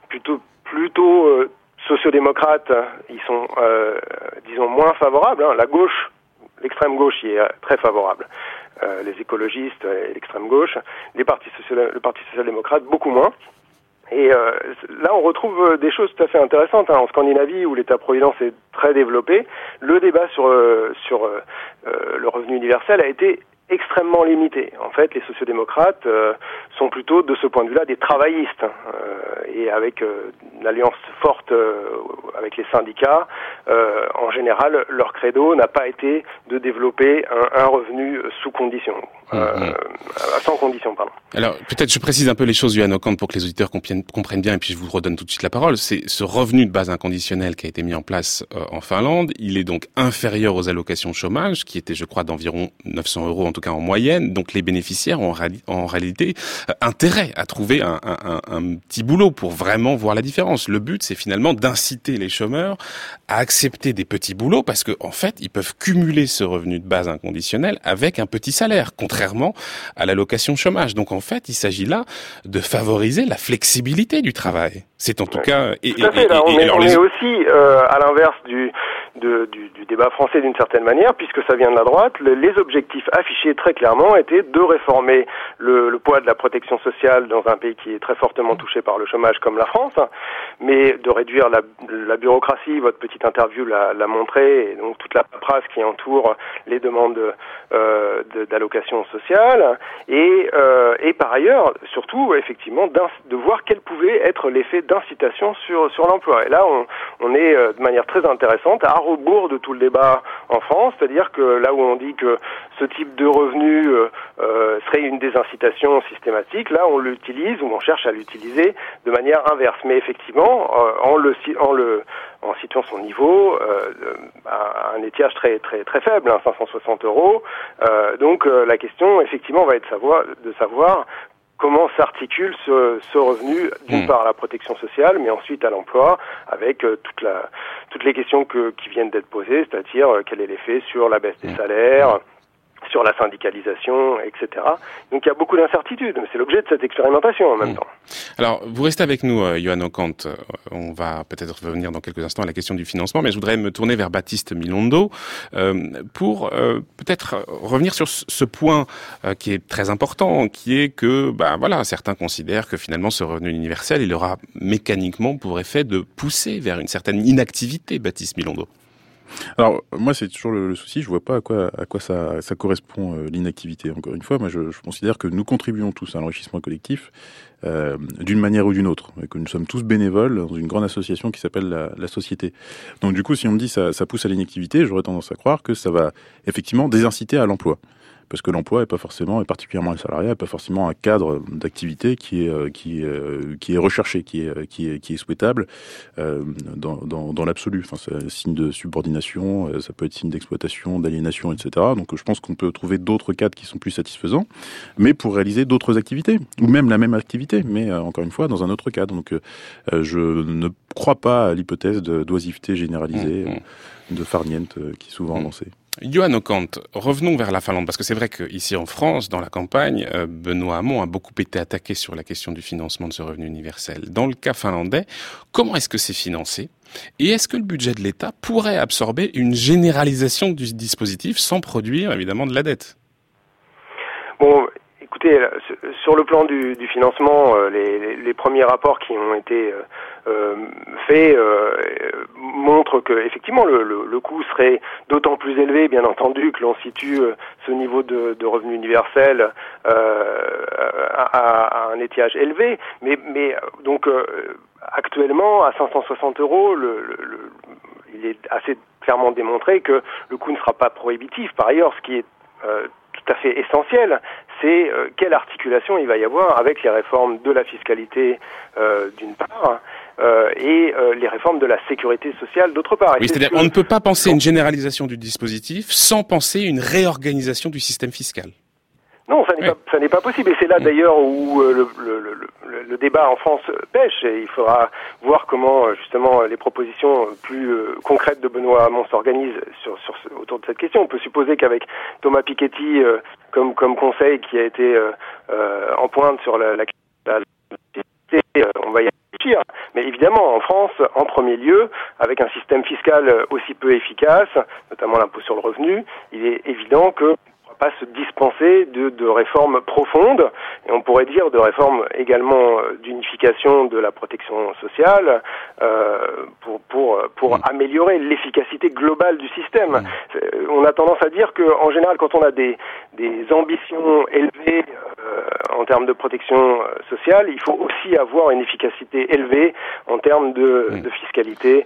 plutôt sociodémocrates, ils sont disons moins favorables. La gauche, l'extrême gauche y est très favorable. Les écologistes et l'extrême gauche, le parti social-démocrate beaucoup moins. Et là, on retrouve des choses tout à fait intéressantes. En Scandinavie, où l'État-providence est très développé, le débat sur le revenu universel a été extrêmement limité. En fait, les sociodémocrates sont plutôt, de ce point de vue-là, des travaillistes. Et avec une alliance forte avec les syndicats, en général, leur credo n'a pas été de développer un revenu sous condition. Sans condition, pardon. Alors, peut-être je précise un peu les choses, Johan Auckant, pour que les auditeurs comprennent bien, et puis je vous redonne tout de suite la parole. C'est ce revenu de base inconditionnel qui a été mis en place en Finlande. Il est donc inférieur aux allocations chômage, qui étaient, je crois, d'environ 900 €, en tout cas en moyenne. Donc les bénéficiaires ont en réalité intérêt à trouver un petit boulot pour vraiment voir la différence. Le but, c'est finalement d'inciter les chômeurs à accepter des petits boulots, parce que en fait, ils peuvent cumuler ce revenu de base inconditionnel avec un petit salaire, contrairement à l'allocation chômage. Donc en fait, il s'agit là de favoriser la flexibilité du travail. C'est en tout cas... Tout à fait, là, on est aussi à l'inverse du débat français d'une certaine manière, puisque ça vient de la droite. Les objectifs affichés très clairement étaient de réformer le poids de la protection sociale dans un pays qui est très fortement touché par le chômage comme la France, mais de réduire la bureaucratie. Votre petite interview l'a montré, et donc toute la paperasse qui entoure les demandes d'allocation sociale, et par ailleurs, surtout, effectivement, de voir quel pouvait être l'effet d'incitation sur l'emploi. Et là, on est de manière très intéressante à rebours de tout le débat en France, c'est-à-dire que là où on dit que ce type de revenu serait une désincitation systématique, là on l'utilise, ou on cherche à l'utiliser de manière inverse. Mais effectivement, en situant son niveau à un étiage très très très faible, 560 €. Donc la question effectivement va être de savoir comment s'articule ce revenu, d'une part à la protection sociale, mais ensuite à l'emploi, avec toutes les questions qui viennent d'être posées, c'est-à-dire quel est l'effet sur la baisse des salaires, sur la syndicalisation, etc. Donc il y a beaucoup d'incertitudes, mais c'est l'objet de cette expérimentation en même temps. Alors, vous restez avec nous, Johan Auckant. On va peut-être revenir dans quelques instants à la question du financement, mais je voudrais me tourner vers Baptiste Milondo pour peut-être revenir sur ce point qui est très important, qui est que certains considèrent que finalement ce revenu universel, il aura mécaniquement pour effet de pousser vers une certaine inactivité, Baptiste Milondo. Alors moi c'est toujours le souci, je vois pas à quoi ça correspond l'inactivité. Encore une fois, moi je considère que nous contribuons tous à l'enrichissement collectif d'une manière ou d'une autre, et que nous sommes tous bénévoles dans une grande association qui s'appelle la société. Donc du coup, si on me dit ça pousse à l'inactivité, j'aurais tendance à croire que ça va effectivement désinciter à l'emploi. Parce que l'emploi est pas forcément, et particulièrement le salariat, est pas forcément un cadre d'activité qui est recherché, qui est souhaitable dans l'absolu. Enfin, c'est signe de subordination, ça peut être signe d'exploitation, d'aliénation, etc. Donc, je pense qu'on peut trouver d'autres cadres qui sont plus satisfaisants, mais pour réaliser d'autres activités, ou même la même activité, mais encore une fois dans un autre cadre. Donc, je ne crois pas à l'hypothèse d'oisiveté généralisée, de farniente qui est souvent avancée. Johan Auckant, revenons vers la Finlande, parce que c'est vrai qu'ici en France, dans la campagne, Benoît Hamon a beaucoup été attaqué sur la question du financement de ce revenu universel. Dans le cas finlandais, comment est-ce que c'est financé ? Et est-ce que le budget de l'État pourrait absorber une généralisation du dispositif sans produire évidemment de la dette ? Bon, écoutez, sur le plan du financement, les premiers rapports qui ont été faits montrent que effectivement le coût serait d'autant plus élevé, bien entendu, que l'on situe ce niveau de revenu universel à un étiage élevé, mais donc actuellement à 560 €, il est assez clairement démontré que le coût ne sera pas prohibitif. Par ailleurs, ce qui est tout à fait essentiel, c'est quelle articulation il va y avoir avec les réformes de la fiscalité d'une part, et les réformes de la sécurité sociale d'autre part. Oui, c'est-à-dire on ne peut pas penser une généralisation du dispositif sans penser une réorganisation du système fiscal. Non, ça n'est pas possible. Et c'est là d'ailleurs où le débat en France pêche. Et il faudra voir comment justement les propositions plus concrètes de Benoît Hamon s'organisent autour de cette question. On peut supposer qu'avec Thomas Piketty comme conseil qui a été en pointe sur la on va y réfléchir. Mais évidemment, en France, en premier lieu, avec un système fiscal aussi peu efficace, notamment l'impôt sur le revenu, il est évident que pas se dispenser de réformes profondes, et on pourrait dire de réformes également d'unification de la protection sociale pour améliorer l'efficacité globale du système. On a tendance à dire que en général, quand on a des ambitions élevées en termes de protection sociale, il faut aussi avoir une efficacité élevée en termes de fiscalité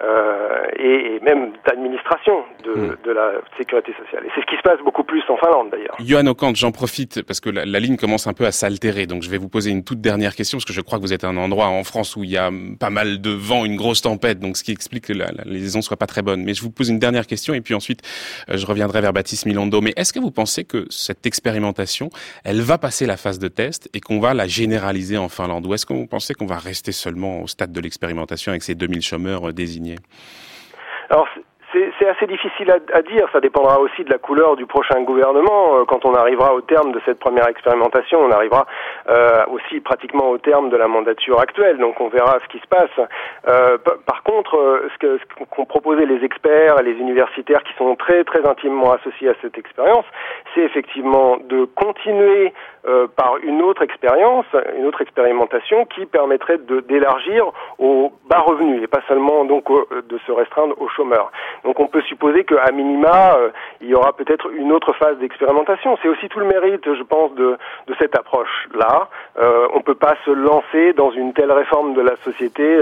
et même d'administration de la sécurité sociale. Et c'est ce qui se passe beaucoup plus en Finlande d'ailleurs. Johan Aucant, j'en profite parce que la ligne commence un peu à s'altérer, donc je vais vous poser une toute dernière question parce que je crois que vous êtes à un endroit en France où il y a pas mal de vent, une grosse tempête, donc ce qui explique que la liaison soit pas très bonne. Mais je vous pose une dernière question et puis ensuite je reviendrai vers Baptiste Milondo. Mais est-ce que vous pensez que cette expérimentation, elle va passer la phase de test et qu'on va la généraliser en Finlande, ou est-ce que vous pensez qu'on va rester seulement au stade de l'expérimentation avec ces 2000 chômeurs désignés? Alors, c'est assez difficile à dire, ça dépendra aussi de la couleur du prochain gouvernement. Quand on arrivera au terme de cette première expérimentation, on arrivera aussi pratiquement au terme de la mandature actuelle, donc on verra ce qui se passe. Par contre, ce qu'ont proposé les experts et les universitaires qui sont très très intimement associés à cette expérience, c'est effectivement de continuer par une autre expérience, une autre expérimentation qui permettrait d'élargir aux bas revenus et pas seulement donc de se restreindre aux chômeurs. Donc on peut supposer qu'à minima, il y aura peut-être une autre phase d'expérimentation. C'est aussi tout le mérite, je pense, de cette approche-là. On peut pas se lancer dans une telle réforme de la société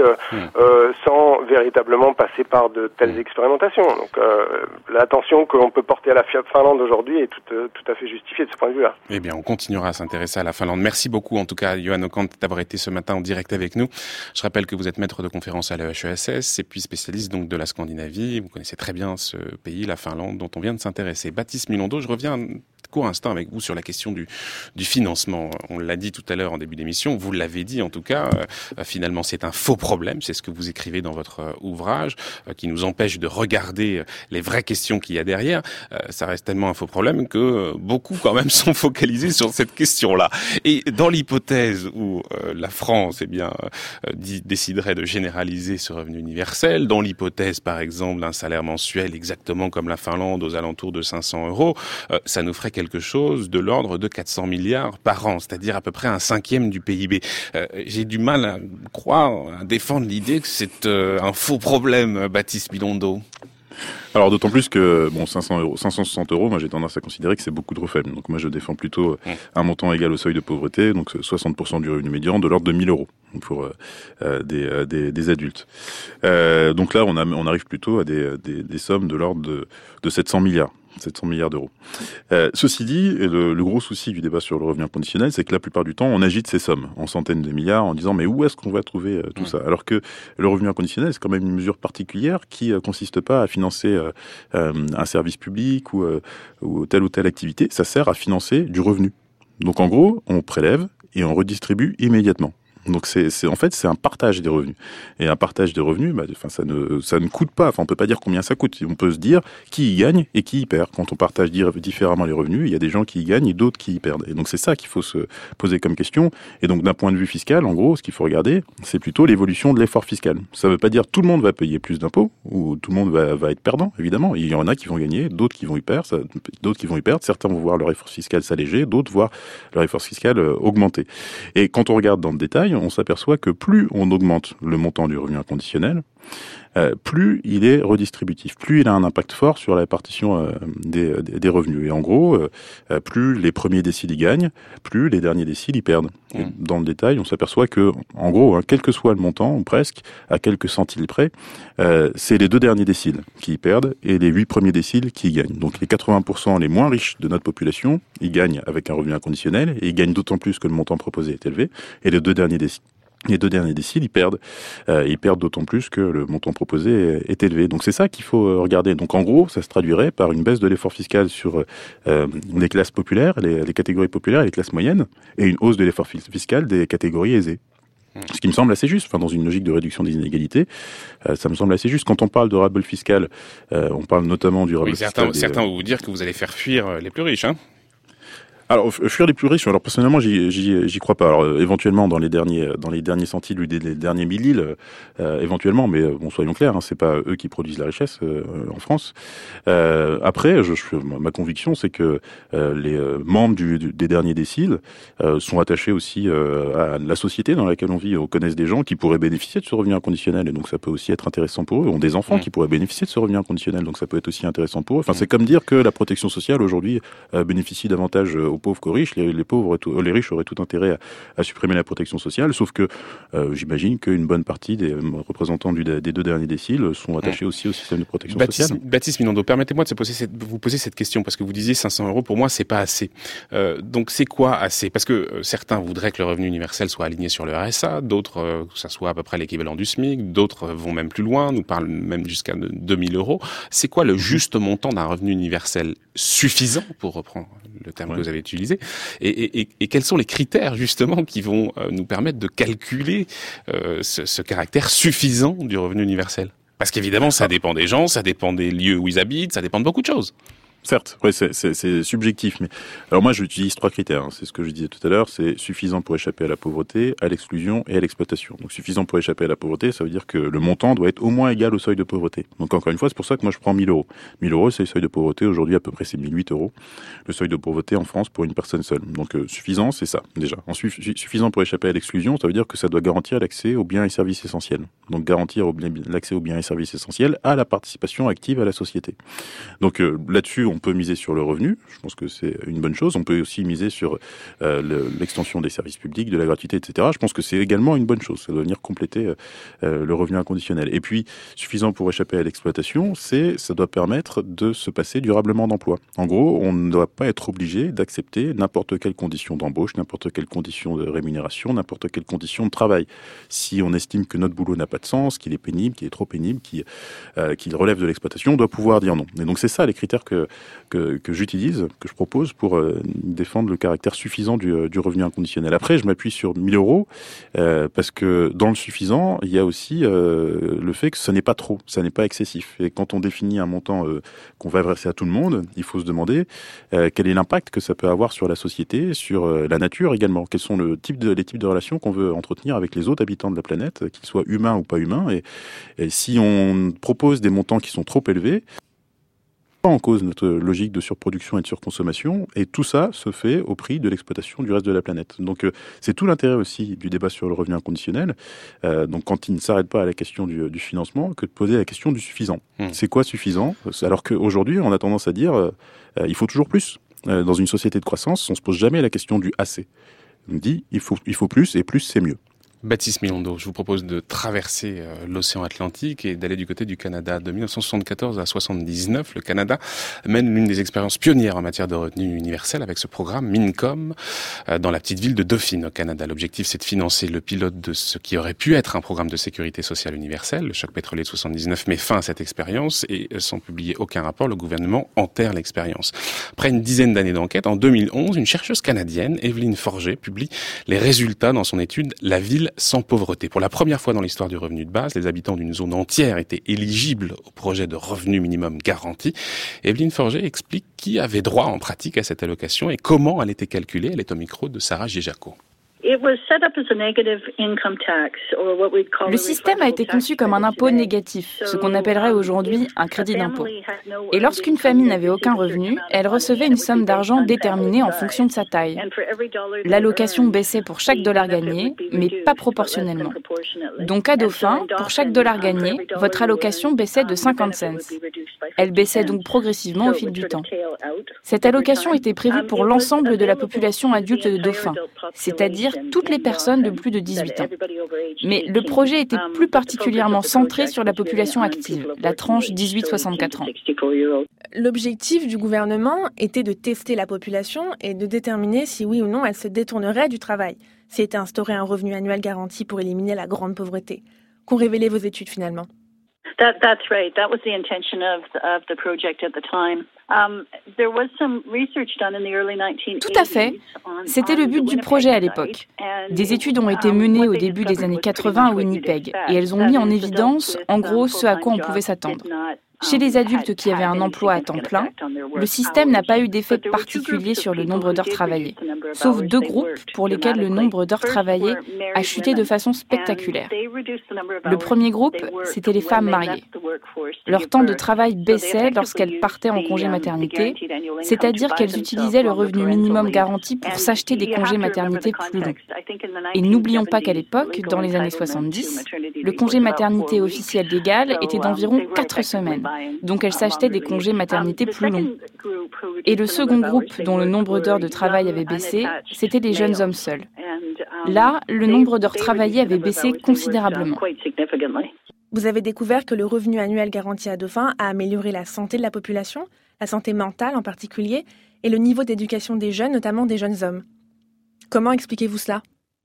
sans véritablement passer par de telles expérimentations. Donc l'attention que l'on peut porter à la Finlande aujourd'hui est tout à fait justifiée de ce point de vue-là. Eh bien, on continuera à s'intéresser à la Finlande. Merci beaucoup, en tout cas, Johan Aucant, d'avoir été ce matin en direct avec nous. Je rappelle que vous êtes maître de conférence à l'EHESS et puis spécialiste donc de la Scandinavie. Vous connaissez très bien ce pays, la Finlande, dont on vient de s'intéresser. Baptiste Milondo, je reviens un court instant avec vous sur la question du financement. On l'a dit tout à l'heure en début d'émission, vous l'avez dit en tout cas, finalement c'est un faux problème, c'est ce que vous écrivez dans votre ouvrage, qui nous empêche de regarder les vraies questions qu'il y a derrière. Ça reste tellement un faux problème que beaucoup quand même sont focalisés sur cette question-là. Et dans l'hypothèse où la France déciderait de généraliser ce revenu universel, dans l'hypothèse par exemple d'un salaire mensuel exactement comme la Finlande aux alentours de 500 €, ça nous ferait quelque chose de l'ordre de 400 milliards par an, c'est-à-dire à peu près 1/5 du PIB. J'ai du mal à croire, à défendre l'idée que c'est un faux problème, Baptiste Milondo. Alors d'autant plus que 560 €, moi j'ai tendance à considérer que c'est beaucoup trop faible. Donc moi je défends plutôt un montant égal au seuil de pauvreté, donc 60% du revenu médian, de l'ordre de 1000 € pour des adultes. Donc là on arrive plutôt à des sommes de l'ordre de 700 milliards. 700 milliards d'euros. Ceci dit, le gros souci du débat sur le revenu inconditionnel, c'est que la plupart du temps, on agite ces sommes en centaines de milliards en disant mais où est-ce qu'on va trouver tout ça? Alors que le revenu inconditionnel, c'est quand même une mesure particulière qui consiste pas à financer un service public ou telle activité. Ça sert à financer du revenu. Donc en gros, on prélève et on redistribue immédiatement. Donc c'est un partage des revenus. Et un partage des revenus, ça ne coûte pas. Enfin, on peut pas dire combien ça coûte. On peut se dire qui y gagne et qui y perd. Quand on partage différemment les revenus, il y a des gens qui y gagnent et d'autres qui y perdent. Et donc c'est ça qu'il faut se poser comme question. Et donc d'un point de vue fiscal, en gros, ce qu'il faut regarder, c'est plutôt l'évolution de l'effort fiscal. Ça veut pas dire tout le monde va payer plus d'impôts ou tout le monde va être perdant, évidemment. Il y en a qui vont gagner, d'autres qui vont y perdre, Certains vont voir leur effort fiscal s'alléger, d'autres voir leur effort fiscal augmenter. Et quand on regarde dans le détail, on s'aperçoit que plus on augmente le montant du revenu inconditionnel, plus il est redistributif, plus il a un impact fort sur la répartition des revenus. Et en gros, plus les premiers déciles y gagnent, plus les derniers déciles y perdent. Et dans le détail, on s'aperçoit que, en gros, quel que soit le montant, ou presque, à quelques centiles près, c'est les 2 derniers déciles qui y perdent et les 8 premiers déciles qui y gagnent. Donc les 80% les moins riches de notre population, ils gagnent avec un revenu inconditionnel et ils gagnent d'autant plus que le montant proposé est élevé. Et les 2 derniers Les 2 derniers déciles, ils perdent. Ils perdent d'autant plus que le montant proposé est élevé. Donc c'est ça qu'il faut regarder. Donc en gros, ça se traduirait par une baisse de l'effort fiscal sur les classes populaires, les catégories populaires et les classes moyennes, et une hausse de l'effort fiscal des catégories aisées. Ce qui me semble assez juste, dans une logique de réduction des inégalités, ça me semble assez juste. Quand on parle de rabot fiscal, on parle notamment du rabot fiscal. Certains vont vous dire que vous allez faire fuir les plus riches, hein. Alors, fuir les plus riches, alors personnellement, j'y crois pas. Alors, éventuellement, dans les derniers centimes, les derniers milliles, éventuellement, mais bon, soyons clairs, hein, c'est pas eux qui produisent la richesse en France. Après, ma conviction, c'est que les membres des derniers déciles sont attachés aussi à la société dans laquelle on vit. On connaît des gens qui pourraient bénéficier de ce revenu inconditionnel, et donc ça peut aussi être intéressant pour eux. On a des enfants qui pourraient bénéficier de ce revenu inconditionnel, donc ça peut être aussi intéressant pour eux. Enfin, c'est comme dire que la protection sociale aujourd'hui bénéficie davantage aux pauvres qu'aux riches. Les riches auraient tout intérêt à supprimer la protection sociale, sauf que j'imagine qu'une bonne partie des représentants des 2 derniers déciles sont attachés aussi au système de protection sociale. Baptiste Minondo, permettez-moi de vous poser cette question, parce que vous disiez 500 €, pour moi, c'est pas assez. Donc c'est quoi assez? Parce que certains voudraient que le revenu universel soit aligné sur le RSA, d'autres que ça soit à peu près l'équivalent du SMIC, d'autres vont même plus loin, nous parlent même jusqu'à 2000 €. C'est quoi le juste montant d'un revenu universel suffisant, pour reprendre le terme que vous avez utilisé, et quels sont les critères justement qui vont nous permettre de calculer ce caractère suffisant du revenu universel? Parce qu'évidemment, ça dépend des gens, ça dépend des lieux où ils habitent, ça dépend de beaucoup de choses. Certes, ouais, c'est subjectif, mais alors moi j'utilise 3 critères, hein. C'est ce que je disais tout à l'heure, c'est suffisant pour échapper à la pauvreté, à l'exclusion et à l'exploitation. Donc suffisant pour échapper à la pauvreté, ça veut dire que le montant doit être au moins égal au seuil de pauvreté. Donc encore une fois, c'est pour ça que moi je prends 1000 €. 1000 €, c'est le seuil de pauvreté, aujourd'hui à peu près c'est 1008 €, le seuil de pauvreté en France pour une personne seule. Donc suffisant, c'est ça déjà. Ensuite, suffisant pour échapper à l'exclusion, ça veut dire que ça doit garantir l'accès aux biens et services essentiels. Donc garantir l'accès aux biens et services essentiels à la participation active à la société. Donc là-dessus, on peut miser sur le revenu. Je pense que c'est une bonne chose. On peut aussi miser sur l'extension des services publics, de la gratuité, etc. Je pense que c'est également une bonne chose. Ça doit venir compléter le revenu inconditionnel. Et puis, suffisant pour échapper à l'exploitation, ça doit permettre de se passer durablement d'emploi. En gros, on ne doit pas être obligé d'accepter n'importe quelle condition d'embauche, n'importe quelle condition de rémunération, n'importe quelle condition de travail. Si on estime que notre boulot n'a pas de sens, qu'il est pénible, qu'il est trop pénible, qu'il relève de l'exploitation, on doit pouvoir dire non. Et donc, c'est ça les critères que j'utilise, que je propose pour défendre le caractère suffisant du revenu inconditionnel. Après, je m'appuie sur 1000 € parce que dans le suffisant, il y a aussi le fait que ce n'est pas trop, ça n'est pas excessif. Et quand on définit un montant qu'on va verser à tout le monde, il faut se demander quel est l'impact que ça peut avoir sur la société, sur la nature également. Quels sont les types de relations qu'on veut entretenir avec les autres habitants de la planète, qu'ils soient humains ou pas humains. Et si on propose des montants qui sont trop élevés, en cause notre logique de surproduction et de surconsommation, et tout ça se fait au prix de l'exploitation du reste de la planète. Donc c'est tout l'intérêt aussi du débat sur le revenu inconditionnel, donc quand il ne s'arrête pas à la question du financement, que de poser la question du suffisant. C'est quoi suffisant? Alors qu'aujourd'hui, on a tendance à dire il faut toujours plus. Dans une société de croissance, on se pose jamais la question du assez. On dit il faut plus, et plus c'est mieux. Baptiste Minondo, je vous propose de traverser l'océan Atlantique et d'aller du côté du Canada. De 1974 à 79, le Canada mène l'une des expériences pionnières en matière de revenu universel avec ce programme Mincom dans la petite ville de Dauphine au Canada. L'objectif, c'est de financer le pilote de ce qui aurait pu être un programme de sécurité sociale universelle. Le choc pétrolier de 79 met fin à cette expérience et sans publier aucun rapport, le gouvernement enterre l'expérience. Après une dizaine d'années d'enquête, en 2011, une chercheuse canadienne, Evelyne Forget, publie les résultats dans son étude « La ville sans pauvreté ». Pour la première fois dans l'histoire du revenu de base, les habitants d'une zone entière étaient éligibles au projet de revenu minimum garanti. Evelyne Forget explique qui avait droit en pratique à cette allocation et comment elle était calculée. Elle est au micro de Sarah Gijaco. Le système a été conçu comme un impôt négatif, ce qu'on appellerait aujourd'hui un crédit d'impôt. Et lorsqu'une famille n'avait aucun revenu, elle recevait une somme d'argent déterminée en fonction de sa taille. L'allocation baissait pour chaque dollar gagné, mais pas proportionnellement. Donc à Dauphin, pour chaque dollar gagné, votre allocation baissait de 50 cents. Elle baissait donc progressivement au fil du temps. Cette allocation était prévue pour l'ensemble de la population adulte de Dauphin, c'est-à-dire toutes les personnes de plus de 18 ans. Mais le projet était plus particulièrement centré sur la population active, la tranche 18-64 ans. L'objectif du gouvernement était de tester la population et de déterminer si oui ou non elle se détournerait du travail. c'était instaurer un revenu annuel garanti pour éliminer la grande pauvreté. Qu'ont révélé vos études finalement? That's right. That was the intention of the project at the time. There was some research done in the early 1980s. Tout à fait. C'était le but du projet à l'époque. Des études ont été menées au début des années 80 à Winnipeg et elles ont mis en évidence, en gros, ce à quoi on pouvait s'attendre. Chez les adultes qui avaient un emploi à temps plein, le système n'a pas eu d'effet particulier sur le nombre d'heures travaillées, sauf 2 groupes pour lesquels le nombre d'heures travaillées a chuté de façon spectaculaire. Le premier groupe, c'était les femmes mariées. Leur temps de travail baissait lorsqu'elles partaient en congé maternité, c'est-à-dire qu'elles utilisaient le revenu minimum garanti pour s'acheter des congés maternité plus longs. Et n'oublions pas qu'à l'époque, dans les années 70, le congé maternité officiel légal était d'environ 4 semaines. Donc elles s'achetaient des congés maternité plus longs. Et le second groupe dont le nombre d'heures de travail avait baissé, c'était les jeunes hommes seuls. Là, le nombre d'heures travaillées avait baissé considérablement. Vous avez découvert que le revenu annuel garanti à Dauphin a amélioré la santé de la population, la santé mentale en particulier, et le niveau d'éducation des jeunes, notamment des jeunes hommes. Comment expliquez-vous cela?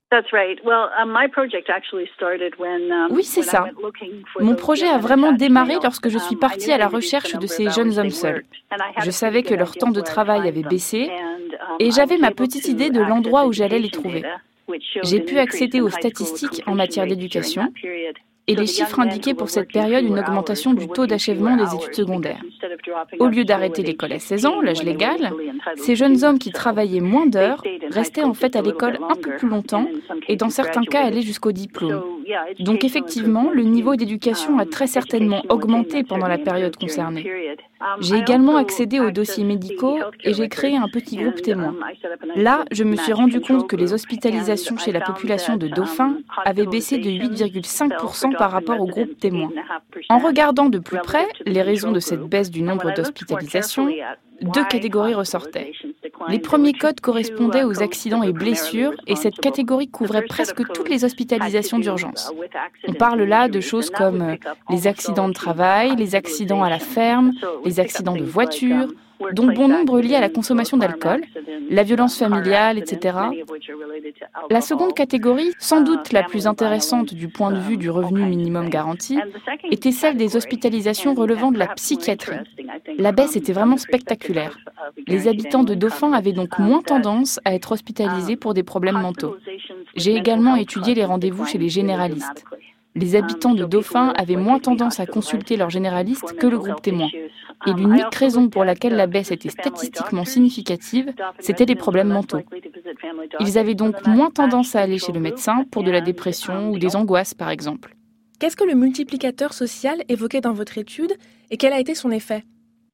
Oui, c'est ça. Mon projet a vraiment démarré lorsque je suis partie à la recherche de ces jeunes hommes seuls. Je savais que leur temps de travail avait baissé et j'avais ma petite idée de l'endroit où j'allais les trouver. J'ai pu accéder aux statistiques en matière d'éducation et les chiffres indiquaient pour cette période une augmentation du taux d'achèvement des études secondaires. Au lieu d'arrêter l'école à 16 ans, l'âge légal, ces jeunes hommes qui travaillaient moins d'heures restaient en fait à l'école un peu plus longtemps et dans certains cas allaient jusqu'au diplôme. Donc effectivement, le niveau d'éducation a très certainement augmenté pendant la période concernée. J'ai également accédé aux dossiers médicaux et j'ai créé un petit groupe témoin. Là, je me suis rendu compte que les hospitalisations chez la population de Dauphin avaient baissé de 8,5% par rapport au groupe témoin. En regardant de plus près les raisons de cette baisse du nombre d'hospitalisations, 2 catégories ressortaient. Les premiers codes correspondaient aux accidents et blessures et cette catégorie couvrait presque toutes les hospitalisations d'urgence. On parle là de choses comme les accidents de travail, les accidents à la ferme, les accidents de voiture, dont bon nombre liés à la consommation d'alcool, la violence familiale, etc. La seconde catégorie, sans doute la plus intéressante du point de vue du revenu minimum garanti, était celle des hospitalisations relevant de la psychiatrie. La baisse était vraiment spectaculaire. Les habitants de Dauphin avaient donc moins tendance à être hospitalisés pour des problèmes mentaux. J'ai également étudié les rendez-vous chez les généralistes. Les habitants de Dauphin avaient moins tendance à consulter leur généraliste que le groupe témoin. Et l'unique raison pour laquelle la baisse était statistiquement significative, c'était les problèmes mentaux. Ils avaient donc moins tendance à aller chez le médecin pour de la dépression ou des angoisses, par exemple. Qu'est-ce que le multiplicateur social évoqué dans votre étude et quel a été son effet?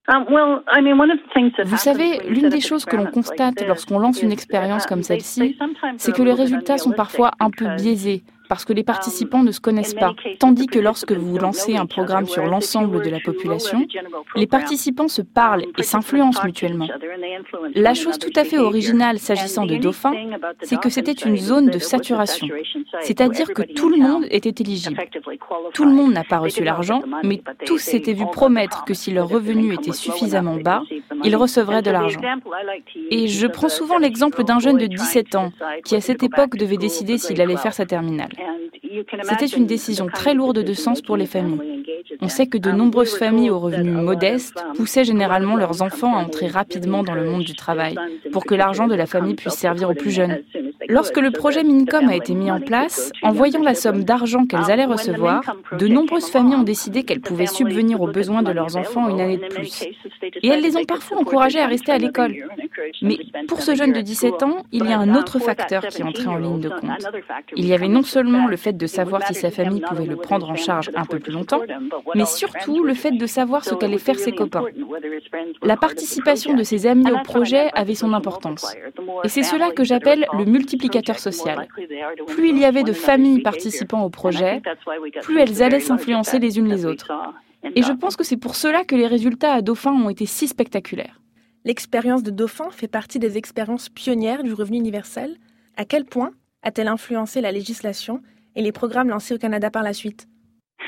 Vous savez, l'une des choses que l'on constate lorsqu'on lance une expérience comme celle-ci, c'est que les résultats sont parfois un peu biaisés, parce que les participants ne se connaissent pas. Tandis que lorsque vous lancez un programme sur l'ensemble de la population, les participants se parlent et s'influencent mutuellement. La chose tout à fait originale s'agissant de Dauphin, c'est que c'était une zone de saturation. C'est-à-dire que tout le monde était éligible. Tout le monde n'a pas reçu l'argent, mais tous s'étaient vus promettre que si leur revenu était suffisamment bas, ils recevraient de l'argent. Et je prends souvent l'exemple d'un jeune de 17 ans qui à cette époque devait décider s'il allait faire sa terminale. C'était une décision très lourde de sens pour les familles. On sait que de nombreuses familles aux revenus modestes poussaient généralement leurs enfants à entrer rapidement dans le monde du travail pour que l'argent de la famille puisse servir aux plus jeunes. Lorsque le projet Mincom a été mis en place, en voyant la somme d'argent qu'elles allaient recevoir, de nombreuses familles ont décidé qu'elles pouvaient subvenir aux besoins de leurs enfants une année de plus. Et elles les ont parfois encouragés à rester à l'école. Mais pour ce jeune de 17 ans, il y a un autre facteur qui entrait en ligne de compte. Il y avait non seulement le fait de savoir si sa famille pouvait le prendre en charge un peu plus longtemps, mais surtout le fait de savoir ce qu'allaient faire ses copains. La participation de ses amis au projet avait son importance. Et c'est cela que j'appelle le multiplicateur social. Plus il y avait de familles participant au projet, plus elles allaient s'influencer les unes les autres. Et je pense que c'est pour cela que les résultats à Dauphin ont été si spectaculaires. L'expérience de Dauphin fait partie des expériences pionnières du revenu universel. À quel point a-t-elle influencé la législation et les programmes lancés au Canada par la suite?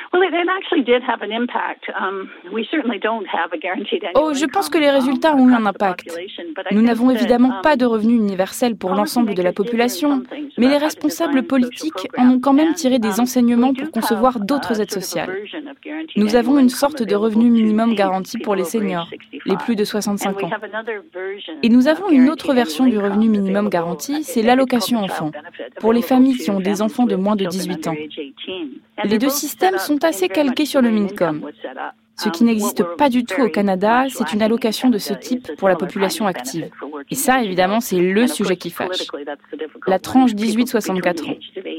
Oh, je pense que les résultats ont eu un impact. Nous n'avons évidemment pas de revenu universel pour l'ensemble de la population, mais les responsables politiques en ont quand même tiré des enseignements pour concevoir d'autres aides sociales. Nous avons une sorte de revenu minimum garanti pour les seniors, les plus de 65 ans. Et nous avons une autre version du revenu minimum garanti, c'est l'allocation enfant, pour les familles qui ont des enfants de moins de 18 ans. Les deux systèmes sont assez calqués sur le Mincom. Ce qui n'existe pas du tout au Canada, c'est une allocation de ce type pour la population active. Et ça, évidemment, c'est le sujet qui fâche. La tranche 18-64 ans.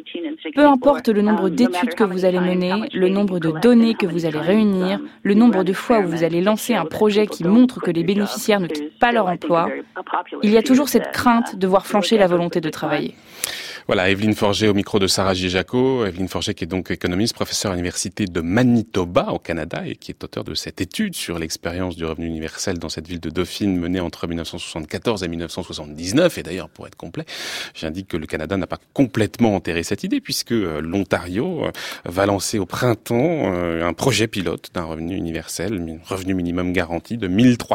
Peu importe le nombre d'études que vous allez mener, le nombre de données que vous allez réunir, le nombre de fois où vous allez lancer un projet qui montre que les bénéficiaires ne quittent pas leur emploi, il y a toujours cette crainte de voir flancher la volonté de travailler. Voilà, Evelyne Forget au micro de Sarah Gijaco. Evelyne Forget qui est donc économiste, professeure à l'université de Manitoba au Canada et qui est auteur de cette étude sur l'expérience du revenu universel dans cette ville de Dauphine menée entre 1974 et 1979. Et d'ailleurs, pour être complet, j'indique que le Canada n'a pas complètement enterré cette idée puisque l'Ontario va lancer au printemps un projet pilote d'un revenu universel, revenu minimum garanti de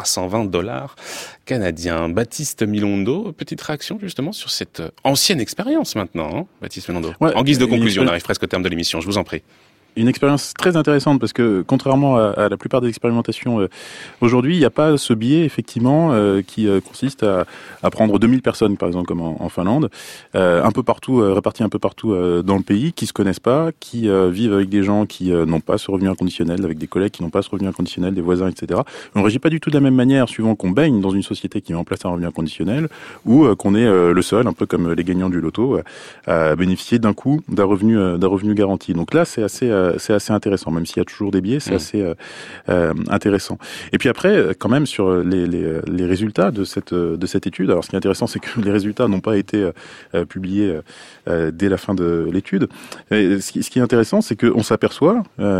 $1,320 canadiens. Baptiste Milondo, petite réaction justement sur cette ancienne expérience maintenant, hein, Baptiste Milondo. Ouais, en guise de conclusion, on arrive presque au terme de l'émission, je vous en prie. Une expérience très intéressante parce que contrairement à la plupart des expérimentations aujourd'hui, il n'y a pas ce biais effectivement qui consiste à prendre 2000 personnes par exemple comme en Finlande, un peu partout réparties un peu partout dans le pays, qui se connaissent pas, qui vivent avec des gens qui n'ont pas ce revenu inconditionnel, avec des collègues qui n'ont pas ce revenu inconditionnel, des voisins, etc. On ne régit pas du tout de la même manière suivant qu'on baigne dans une société qui met en place un revenu inconditionnel ou qu'on est le seul, un peu comme les gagnants du loto, à bénéficier d'un coup d'un revenu garanti. Donc là, c'est assez intéressant, même s'il y a toujours des biais, c'est assez intéressant. Et puis après, quand même, sur les résultats de cette étude, alors ce qui est intéressant, c'est que les résultats n'ont pas été publiés dès la fin de l'étude. Et ce qui est intéressant, c'est qu'on s'aperçoit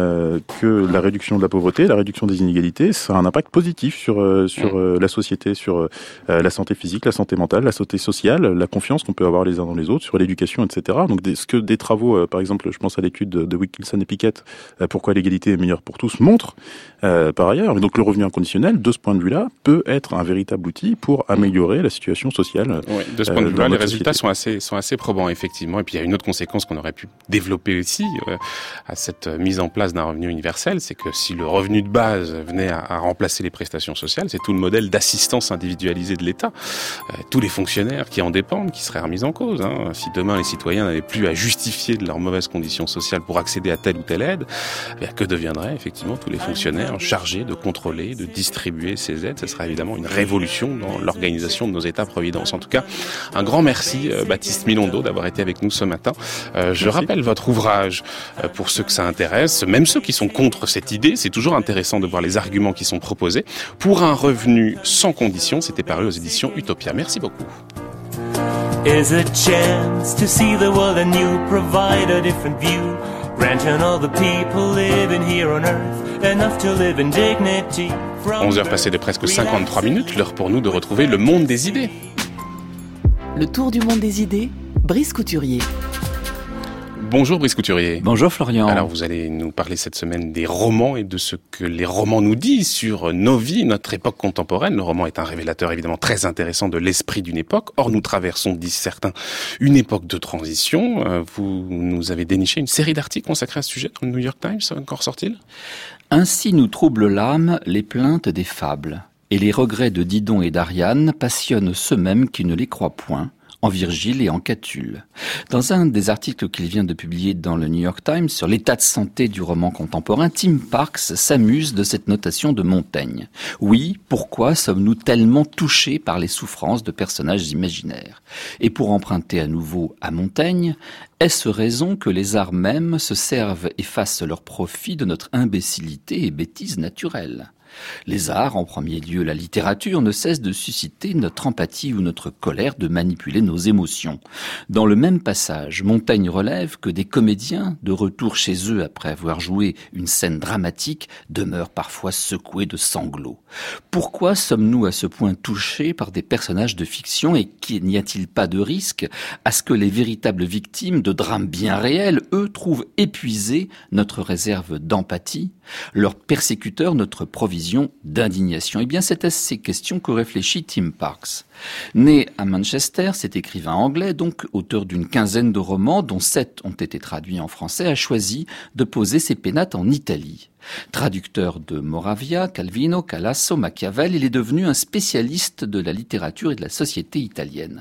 que la réduction de la pauvreté, la réduction des inégalités, ça a un impact positif sur la société, sur la santé physique, la santé mentale, la santé sociale, la confiance qu'on peut avoir les uns dans les autres, sur l'éducation, etc. Donc des travaux, par exemple, je pense à l'étude de Wilkinson et Pickett, pourquoi l'égalité est meilleure pour tous, montre par ailleurs. Et donc le revenu inconditionnel, de ce point de vue-là, peut être un véritable outil pour améliorer la situation sociale. Oui, de ce point de vue-là, les résultats sont assez probants, effectivement. Et puis il y a une autre conséquence qu'on aurait pu développer aussi à cette mise en place d'un revenu universel, c'est que si le revenu de base venait à remplacer les prestations sociales, c'est tout le modèle d'assistance individualisée de l'État. Tous les fonctionnaires qui en dépendent, qui seraient remis en cause. Hein. Si demain les citoyens n'avaient plus à justifier de leurs mauvaises conditions sociales pour accéder à telle ou telle aide, que deviendraient effectivement tous les fonctionnaires chargés de contrôler, de distribuer ces aides? Ce serait évidemment une révolution dans l'organisation de nos États-providence. En tout cas, un grand merci Baptiste Milondo d'avoir été avec nous ce matin. Je rappelle votre ouvrage pour ceux que ça intéresse, même ceux qui sont contre cette idée. C'est toujours intéressant de voir les arguments qui sont proposés. Pour un revenu sans condition, c'était paru aux éditions Utopia. Merci beaucoup. Is a chance to see the world and you provide a different view. Granting all the people living here on earth enough to live in dignity. 11 heures passées de presque 53 minutes, l'heure pour nous de retrouver le monde des idées. Le tour du monde des idées, Brice Couturier. Bonjour Brice Couturier. Bonjour Florian. Alors vous allez nous parler cette semaine des romans et de ce que les romans nous disent sur nos vies, notre époque contemporaine. Le roman est un révélateur évidemment très intéressant de l'esprit d'une époque. Or nous traversons, disent certains, une époque de transition. Vous nous avez déniché une série d'articles consacrés à ce sujet dans le New York Times. Encore sort-il ? Ainsi nous troublent l'âme les plaintes des fables. Et les regrets de Didon et d'Ariane passionnent ceux mêmes qui ne les croient point, en Virgile et en Catulle. Dans un des articles qu'il vient de publier dans le New York Times sur l'état de santé du roman contemporain, Tim Parks s'amuse de cette notation de Montaigne. Oui, pourquoi sommes-nous tellement touchés par les souffrances de personnages imaginaires ? Et pour emprunter à nouveau à Montaigne, est-ce raison que les arts mêmes se servent et fassent leur profit de notre imbécilité et bêtise naturelle ? Les arts, en premier lieu la littérature, ne cessent de susciter notre empathie ou notre colère, de manipuler nos émotions. Dans le même passage, Montaigne relève que des comédiens, de retour chez eux après avoir joué une scène dramatique, demeurent parfois secoués de sanglots. Pourquoi sommes-nous à ce point touchés par des personnages de fiction et n'y a-t-il pas de risque à ce que les véritables victimes de drames bien réels, eux, trouvent épuisée notre réserve d'empathie, leurs persécuteurs notre provision d'indignation? Eh bien, c'est à ces questions que réfléchit Tim Parks. Né à Manchester, cet écrivain anglais, donc auteur d'une quinzaine de romans, dont 7 ont été traduits en français, a choisi de poser ses pénates en Italie. Traducteur de Moravia, Calvino, Calasso, Machiavel, il est devenu un spécialiste de la littérature et de la société italienne.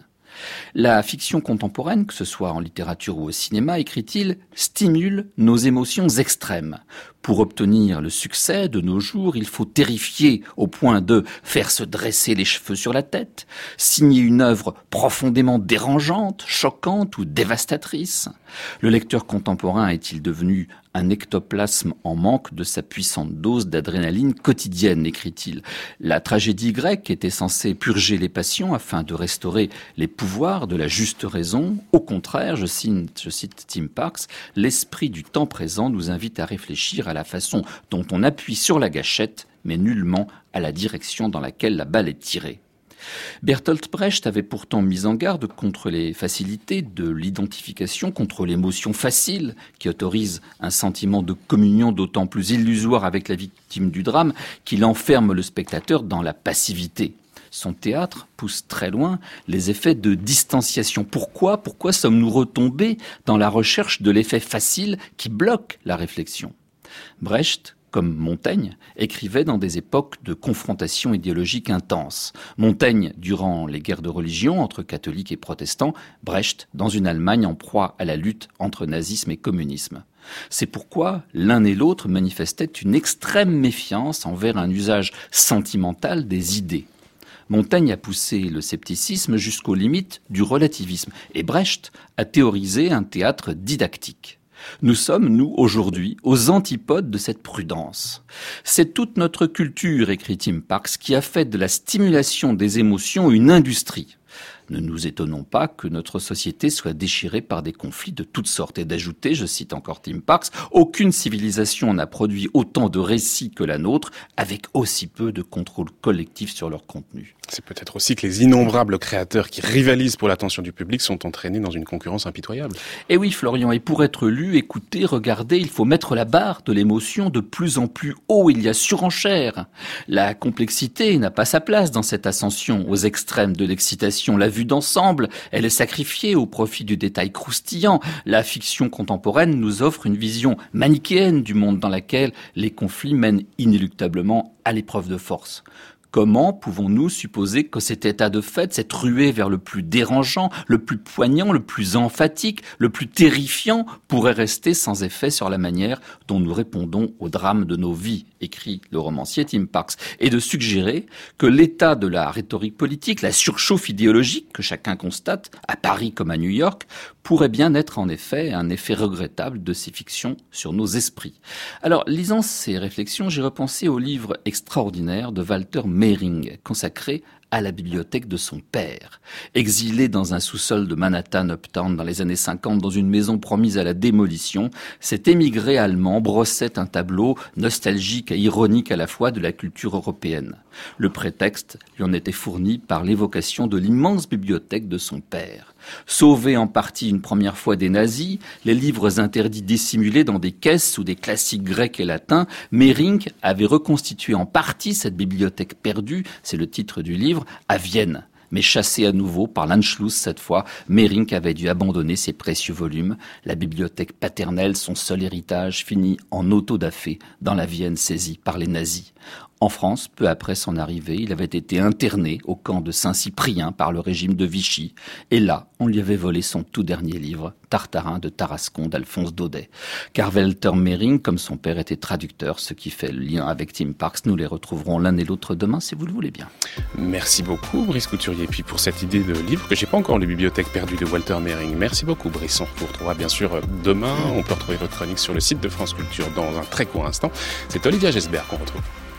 La fiction contemporaine, que ce soit en littérature ou au cinéma, écrit-il, stimule nos émotions extrêmes. Pour obtenir le succès de nos jours, il faut terrifier au point de faire se dresser les cheveux sur la tête, signer une œuvre profondément dérangeante, choquante ou dévastatrice. Le lecteur contemporain est-il devenu un ectoplasme en manque de sa puissante dose d'adrénaline quotidienne, écrit-il. La tragédie grecque était censée purger les passions afin de restaurer les pouvoirs de la juste raison. Au contraire, je cite Tim Parks, l'esprit du temps présent nous invite à réfléchir à la façon dont on appuie sur la gâchette, mais nullement à la direction dans laquelle la balle est tirée. Bertolt Brecht avait pourtant mis en garde contre les facilités de l'identification, contre l'émotion facile qui autorise un sentiment de communion d'autant plus illusoire avec la victime du drame qu'il enferme le spectateur dans la passivité. Son théâtre pousse très loin les effets de distanciation. Pourquoi sommes-nous retombés dans la recherche de l'effet facile qui bloque la réflexion? Brecht, comme Montaigne, écrivait dans des époques de confrontation idéologique intense. Montaigne durant les guerres de religion entre catholiques et protestants, Brecht dans une Allemagne en proie à la lutte entre nazisme et communisme. C'est pourquoi l'un et l'autre manifestaient une extrême méfiance envers un usage sentimental des idées. Montaigne a poussé le scepticisme jusqu'aux limites du relativisme et Brecht a théorisé un théâtre didactique. Nous sommes, nous, aujourd'hui, aux antipodes de cette prudence. C'est toute notre culture, écrit Tim Parks, qui a fait de la stimulation des émotions une industrie. Ne nous étonnons pas que notre société soit déchirée par des conflits de toutes sortes. Et d'ajouter, je cite encore Tim Parks, aucune civilisation n'a produit autant de récits que la nôtre, avec aussi peu de contrôle collectif sur leur contenu. C'est peut-être aussi que les innombrables créateurs qui rivalisent pour l'attention du public sont entraînés dans une concurrence impitoyable. Et oui, Florian, et pour être lu, écouté, regardé, il faut mettre la barre de l'émotion de plus en plus haut. Il y a surenchère. La complexité n'a pas sa place dans cette ascension aux extrêmes de l'excitation. La vue d'ensemble, elle est sacrifiée au profit du détail croustillant. La fiction contemporaine nous offre une vision manichéenne du monde dans laquelle les conflits mènent inéluctablement à l'épreuve de force. Comment pouvons-nous supposer que cet état de fait, cette ruée vers le plus dérangeant, le plus poignant, le plus emphatique, le plus terrifiant, pourrait rester sans effet sur la manière dont nous répondons au drame de nos vies, écrit le romancier Tim Parks, et de suggérer que l'état de la rhétorique politique, la surchauffe idéologique que chacun constate, à Paris comme à New York, pourrait bien être en effet un effet regrettable de ces fictions sur nos esprits. Alors, lisant ces réflexions, j'ai repensé au livre extraordinaire de Walter Mehring, consacré à la bibliothèque de son père. Exilé dans un sous-sol de Manhattan Uptown dans les années 50, dans une maison promise à la démolition, cet émigré allemand brossait un tableau nostalgique et ironique à la fois de la culture européenne. Le prétexte lui en était fourni par l'évocation de l'immense bibliothèque de son père. Sauvé en partie une première fois des nazis, les livres interdits dissimulés dans des caisses sous des classiques grecs et latins, Mehring avait reconstitué en partie cette bibliothèque perdue, c'est le titre du livre, à Vienne. Mais chassé à nouveau par l'Anschluss cette fois, Mehring avait dû abandonner ses précieux volumes. La bibliothèque paternelle, son seul héritage, finit en auto-da-fé dans la Vienne saisie par les nazis. En France, peu après son arrivée, il avait été interné au camp de Saint-Cyprien par le régime de Vichy. Et là, on lui avait volé son tout dernier livre, Tartarin de Tarascon d'Alphonse Daudet. Car Walter Mehring, comme son père, était traducteur, ce qui fait le lien avec Tim Parks. Nous les retrouverons l'un et l'autre demain, si vous le voulez bien. Merci beaucoup, Brice Couturier. Et puis pour cette idée de livre que j'ai pas encore, les bibliothèques perdues de Walter Mehring. Merci beaucoup, Brice. On vous retrouvera bien sûr demain. On peut retrouver votre chronique sur le site de France Culture dans un très court instant. C'est Olivia Gesbert qu'on retrouve.